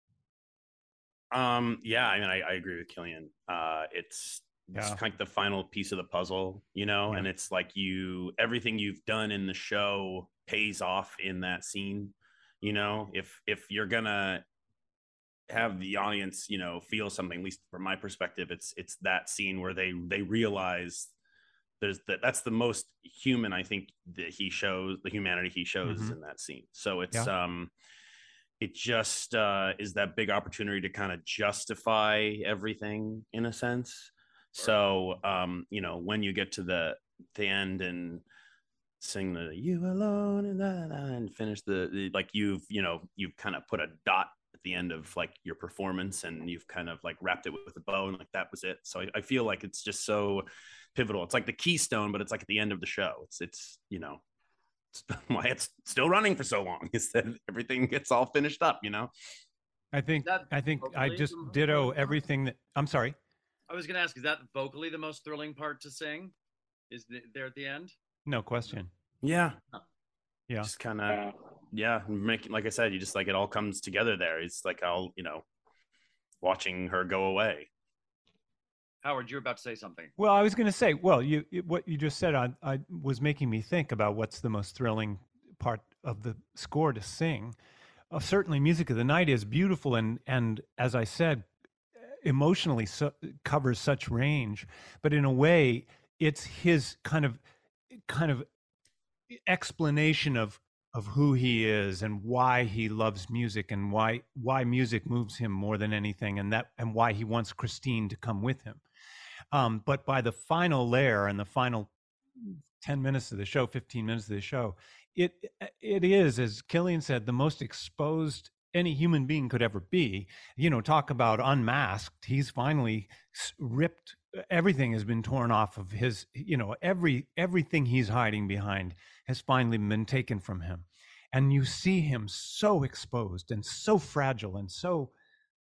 S6: Yeah, I mean, I agree with Killian. It's kind of like the final piece of the puzzle, and it's like everything you've done in the show pays off in that scene. If you're gonna have the audience, feel something, at least from my perspective, it's that scene where they realize that's the most human, I think, that he shows, the humanity he shows in that scene. So it's it just is that big opportunity to kind of justify everything in a sense. So when you get to the end and sing the "You Alone" and finish the like, you've kind of put a dot at the end of like your performance, and you've kind of like wrapped it with a bow, and like that was it. So I feel like it's just so pivotal. It's like the keystone, but it's like at the end of the show. It's why it's still running for so long, is that everything gets all finished up.
S5: I think I just ditto everything that. I'm sorry.
S9: I was going to ask, is that vocally the most thrilling part to sing? Is there at the end?
S5: No question.
S6: Yeah.
S5: Yeah.
S6: Just kind of, making, like I said, you just like, it all comes together there. It's like, watching her go away.
S9: Howard, you're about to say something.
S5: Well, I was going to say, well, what you just said I was making me think about what's the most thrilling part of the score to sing. Certainly, Music of the Night is beautiful, and as I said, emotionally covers such range. But in a way, it's his kind of explanation of who he is and why he loves music and why music moves him more than anything, and why he wants Christine to come with him. But by the final layer and the final 10 minutes of the show, 15 minutes of the show, it is, as Killian said, the most exposed any human being could ever be. Talk about unmasked. He's finally ripped. Everything has been torn off of his, everything he's hiding behind has finally been taken from him. And you see him so exposed and so fragile and so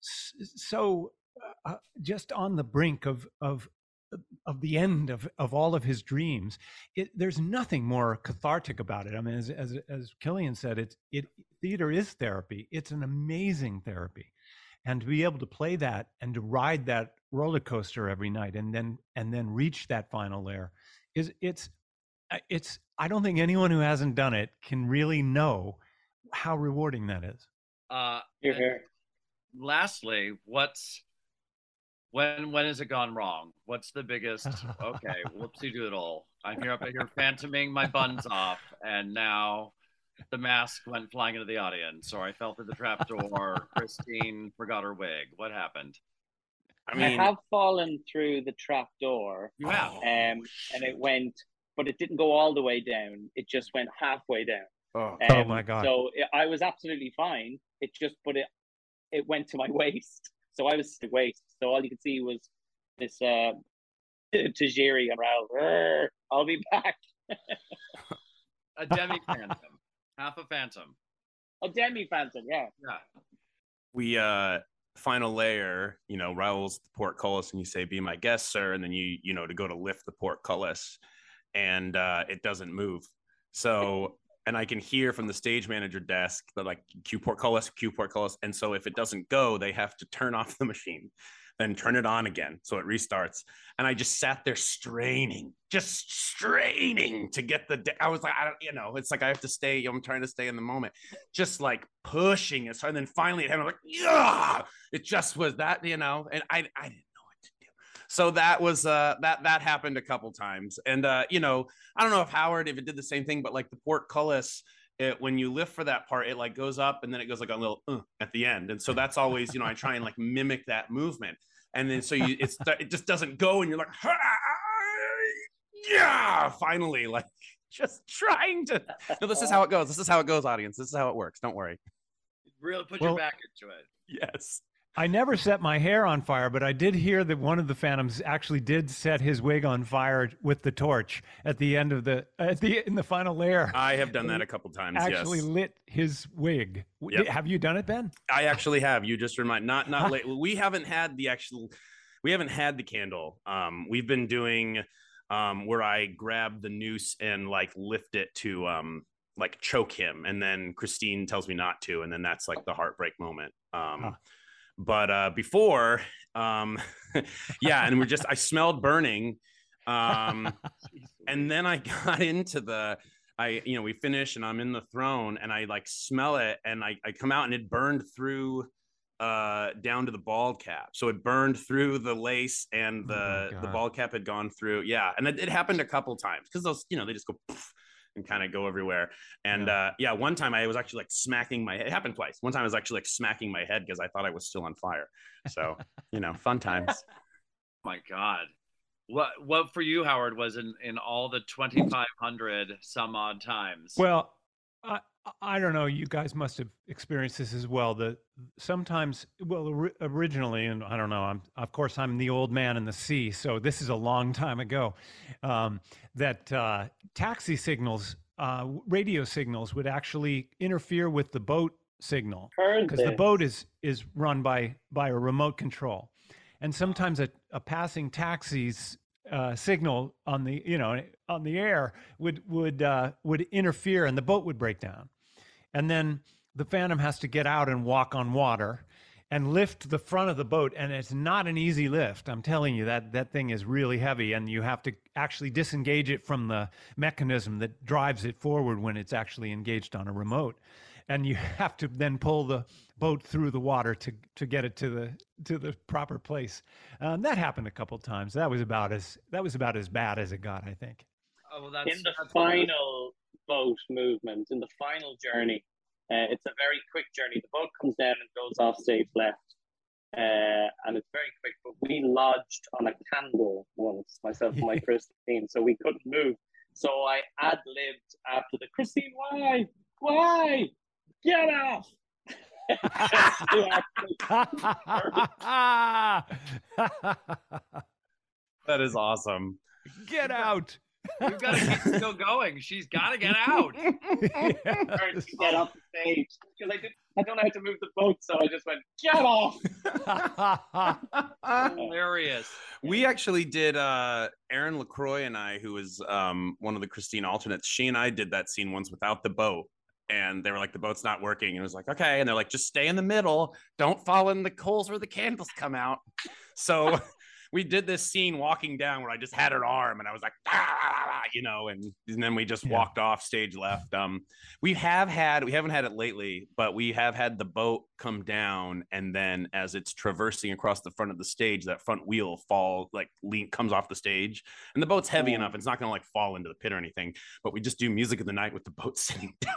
S5: just on the brink of the end of all of his dreams. There's nothing more cathartic about it. I mean, as Killian said, theater is therapy. It's an amazing therapy, and to be able to play that and to ride that roller coaster every night, and then reach that final layer, it's. I don't think anyone who hasn't done it can really know how rewarding that is.
S9: Lastly, when has it gone wrong? What's the biggest? Okay, whoopsie doodle. I'm here phantoming my buns off, and now the mask went flying into the audience, or I fell through the trapdoor. Christine forgot her wig. What happened?
S7: I have fallen through the trapdoor.
S9: You have,
S7: and it went, but it didn't go all the way down. It just went halfway down.
S5: Oh my God!
S7: So I was absolutely fine. It it went to my waist. So I was at the waist. So all you could see was this Tajiri and Raoul. I'll be back.
S9: A demi-phantom. Half a phantom.
S7: A demi-phantom, yeah.
S6: We final layer, Raoul's the portcullis, and you say, "Be my guest, sir," and then you to go to lift the portcullis, and it doesn't move. So and I can hear from the stage manager desk that like Q portcullis. And so if it doesn't go, they have to turn off the machine, then turn it on again. So it restarts. And I just sat there straining to get I was like, it's like I have to stay. I'm trying to stay in the moment, just like pushing it. So, and then finally it happened. I'm like, yeah, it just was that, and I didn't know what to do. So that was, that happened a couple times. And, I don't know if it did the same thing, but like the portcullis, when you lift for that part, it like goes up and then it goes like a little at the end. And so that's always, I try and like mimic that movement. And then so it just doesn't go, and you're like, yeah, finally, like just trying to. No, this is how it goes. This is how it goes, audience. This is how it works. Don't worry.
S9: Really put your back into it.
S6: Yes.
S5: I never set my hair on fire, but I did hear that one of the Phantoms actually did set his wig on fire with the torch at the end of in the final layer.
S6: I have done that a couple times.
S5: Actually lit his wig. Yep. Have you done it, Ben?
S6: I actually have. You just remind not late. We haven't had the candle. We've been doing where I grab the noose and like lift it to like choke him, and then Christine tells me not to, and then that's like the heartbreak moment. But before, and I smelled burning. And then I got into we finish and I'm in the throne and I like smell it and I come out and it burned through down to the bald cap. So it burned through the lace and the bald cap had gone through. Yeah. And it happened a couple times because those, they just go poof, and kind of go everywhere. And one time I was actually like smacking my head. It happened twice. One time I was actually like smacking my head because I thought I was still on fire. So, fun times.
S9: My God. What for you, Howard, was in all the 2,500 some odd times?
S5: Well, I don't know. You guys must have experienced this as well. Originally, and I don't know. Of course, I'm the old man in the sea, so this is a long time ago. That taxi signals, radio signals, would actually interfere with the boat signal because the boat is run by a remote control, and sometimes a passing taxi's signal on the air would interfere, and the boat would break down. And then the Phantom has to get out and walk on water. and lift the front of the boat. And it's not an easy lift. I'm telling you, that thing is really heavy, and you have to actually disengage it from the mechanism that drives it forward when it's actually engaged on a remote. And you have to then pull the boat through the water to get it to the proper place. That happened a couple times. That was about as bad as it got, I think.
S9: Oh, well,
S7: In the final boat movement, in the final journey, it's a very quick journey. The boat comes down and goes off stage left, and it's very quick. But we lodged on a candle once, myself and my Christine, so we couldn't move. So I ad-libbed after the Christine, why? Get off!
S6: That is awesome.
S5: Get out!
S9: We've got to keep the show going. She's got to get out.
S7: To get off the stage because I don't know how to move the boat, so I just went, get off.
S9: Hilarious.
S6: We actually did Aaron LaCroix and I, who was one of the Christine alternates, she and I did that scene once without the boat. And they were like, the boat's not working. And it was like, okay. And they're like, just stay in the middle. Don't fall in the coals where the candles come out. So we did this scene walking down where I just had her arm and I was like, and then we just walked off stage left. We haven't had it lately, but we have had the boat come down. And then as it's traversing across the front of the stage, that front wheel comes off the stage, and the boat's heavy enough. It's not going to fall into the pit or anything, but we just do Music of the Night with the boat sitting down.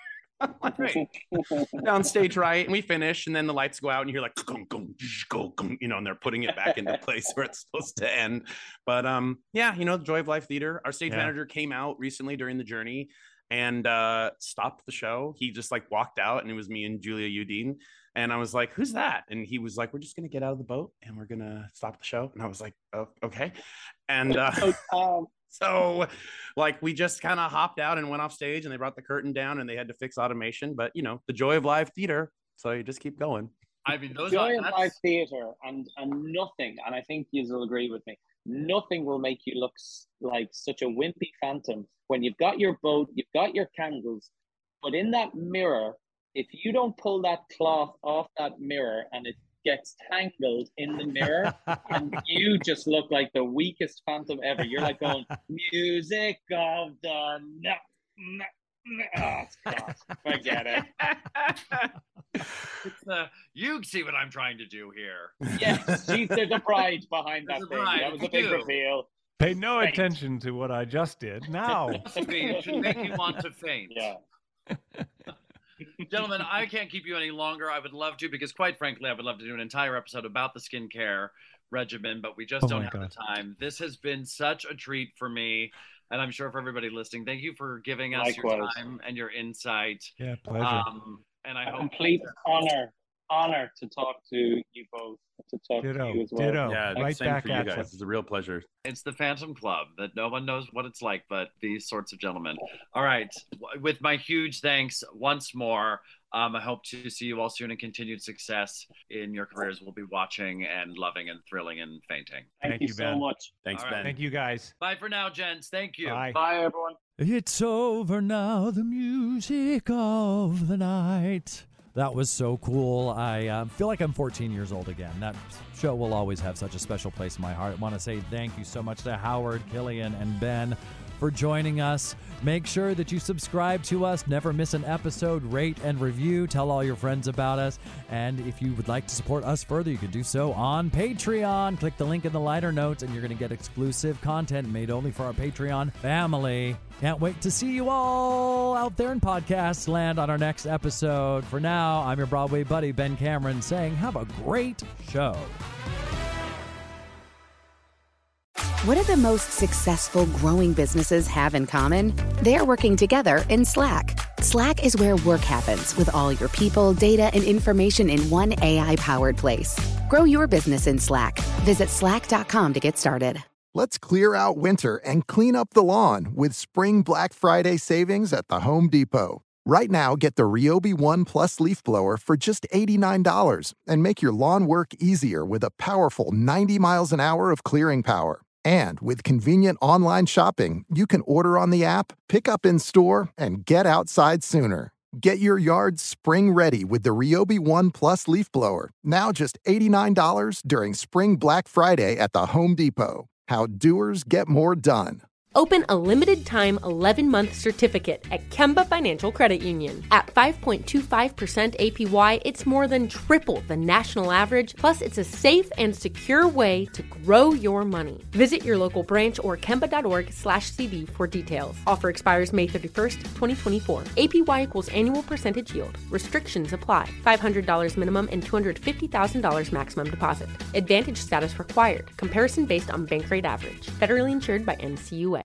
S6: Down stage right, and we finish, and then the lights go out and you hear like go, and they're putting it back into place where it's supposed to end. But the Joy of Life Theater, our stage manager came out recently during the journey and stopped the show. He just walked out, and it was me and Julia Udine, and I was like, who's that? And he was like, we're just gonna get out of the boat and we're gonna stop the show. And I was like, oh, okay. And so we just kind of hopped out and went off stage, and they brought the curtain down and they had to fix automation. But, the Joy of Live Theater. So you just keep going.
S9: I mean,
S7: Joy of Live Theater and nothing, and I think you'll agree with me, nothing will make you look like such a wimpy phantom when you've got your boat, you've got your candles, but in that mirror, if you don't pull that cloth off that mirror and it gets tangled in the mirror and you just look like the weakest phantom ever. You're like going, music of the God, forget it.
S9: You see what I'm trying to do here.
S7: Yes, there's a bride behind that thing. That was a big reveal.
S5: Pay no attention to what I just did. Now.
S9: It should make you want to faint.
S7: Yeah.
S9: Gentlemen, I can't keep you any longer. I would love to, because quite frankly, I would love to do an entire episode about the skincare regimen, but we just don't have the time. This has been such a treat for me, and I'm sure for everybody listening. Thank you for giving us your time and your insight.
S5: Yeah, pleasure.
S9: And I hope
S7: complete honor to talk to you both, to talk to you as well.
S5: Ditto.
S6: Yeah,
S5: right
S6: same
S5: back
S6: for you
S5: at
S6: guys.
S5: you.
S6: It's a real pleasure.
S9: It's the Phantom Club that no one knows what it's like but these sorts of gentlemen. All right. With my huge thanks once more, I hope to see you all soon and continued success in your careers. We'll be watching and loving and thrilling and fainting.
S7: Thank you so much.
S6: Thanks,
S9: All
S6: Ben.
S9: right.
S5: Thank you, guys.
S9: Bye for now, gents. Thank you.
S5: Bye.
S7: Bye, everyone.
S4: It's over now, the music of the night. That was so cool. I feel like I'm 14 years old again. That show will always have such a special place in my heart. I want to say thank you so much to Howard, Killian, and Ben for joining us. Make sure that you subscribe to us, never miss an episode, rate and review, tell all your friends about us. And if you would like to support us further, you can do so on Patreon. Click the link in the liner notes and you're going to get exclusive content made only for our Patreon family. Can't wait to see you all out there in podcast land on our next episode. For now, I'm your Broadway buddy, Ben Cameron, saying have a great show.
S10: What do the most successful growing businesses have in common? They're working together in Slack. Slack is where work happens, with all your people, data, and information in one AI-powered place. Grow your business in Slack. Visit slack.com to get started.
S2: Let's clear out winter and clean up the lawn with spring Black Friday savings at the Home Depot. Right now, get the Ryobi One Plus leaf blower for just $89 and make your lawn work easier with a powerful 90 miles an hour of clearing power. And with convenient online shopping, you can order on the app, pick up in store, and get outside sooner. Get your yard spring ready with the Ryobi One Plus leaf blower. Now just $89 during Spring Black Friday at the Home Depot. How doers get more done.
S11: Open a limited-time 11-month certificate at Kemba Financial Credit Union. At 5.25% APY, it's more than triple the national average, plus it's a safe and secure way to grow your money. Visit your local branch or kemba.org/cd for details. Offer expires May 31st, 2024. APY equals annual percentage yield. Restrictions apply. $500 minimum and $250,000 maximum deposit. Advantage status required. Comparison based on bank rate average. Federally insured by NCUA.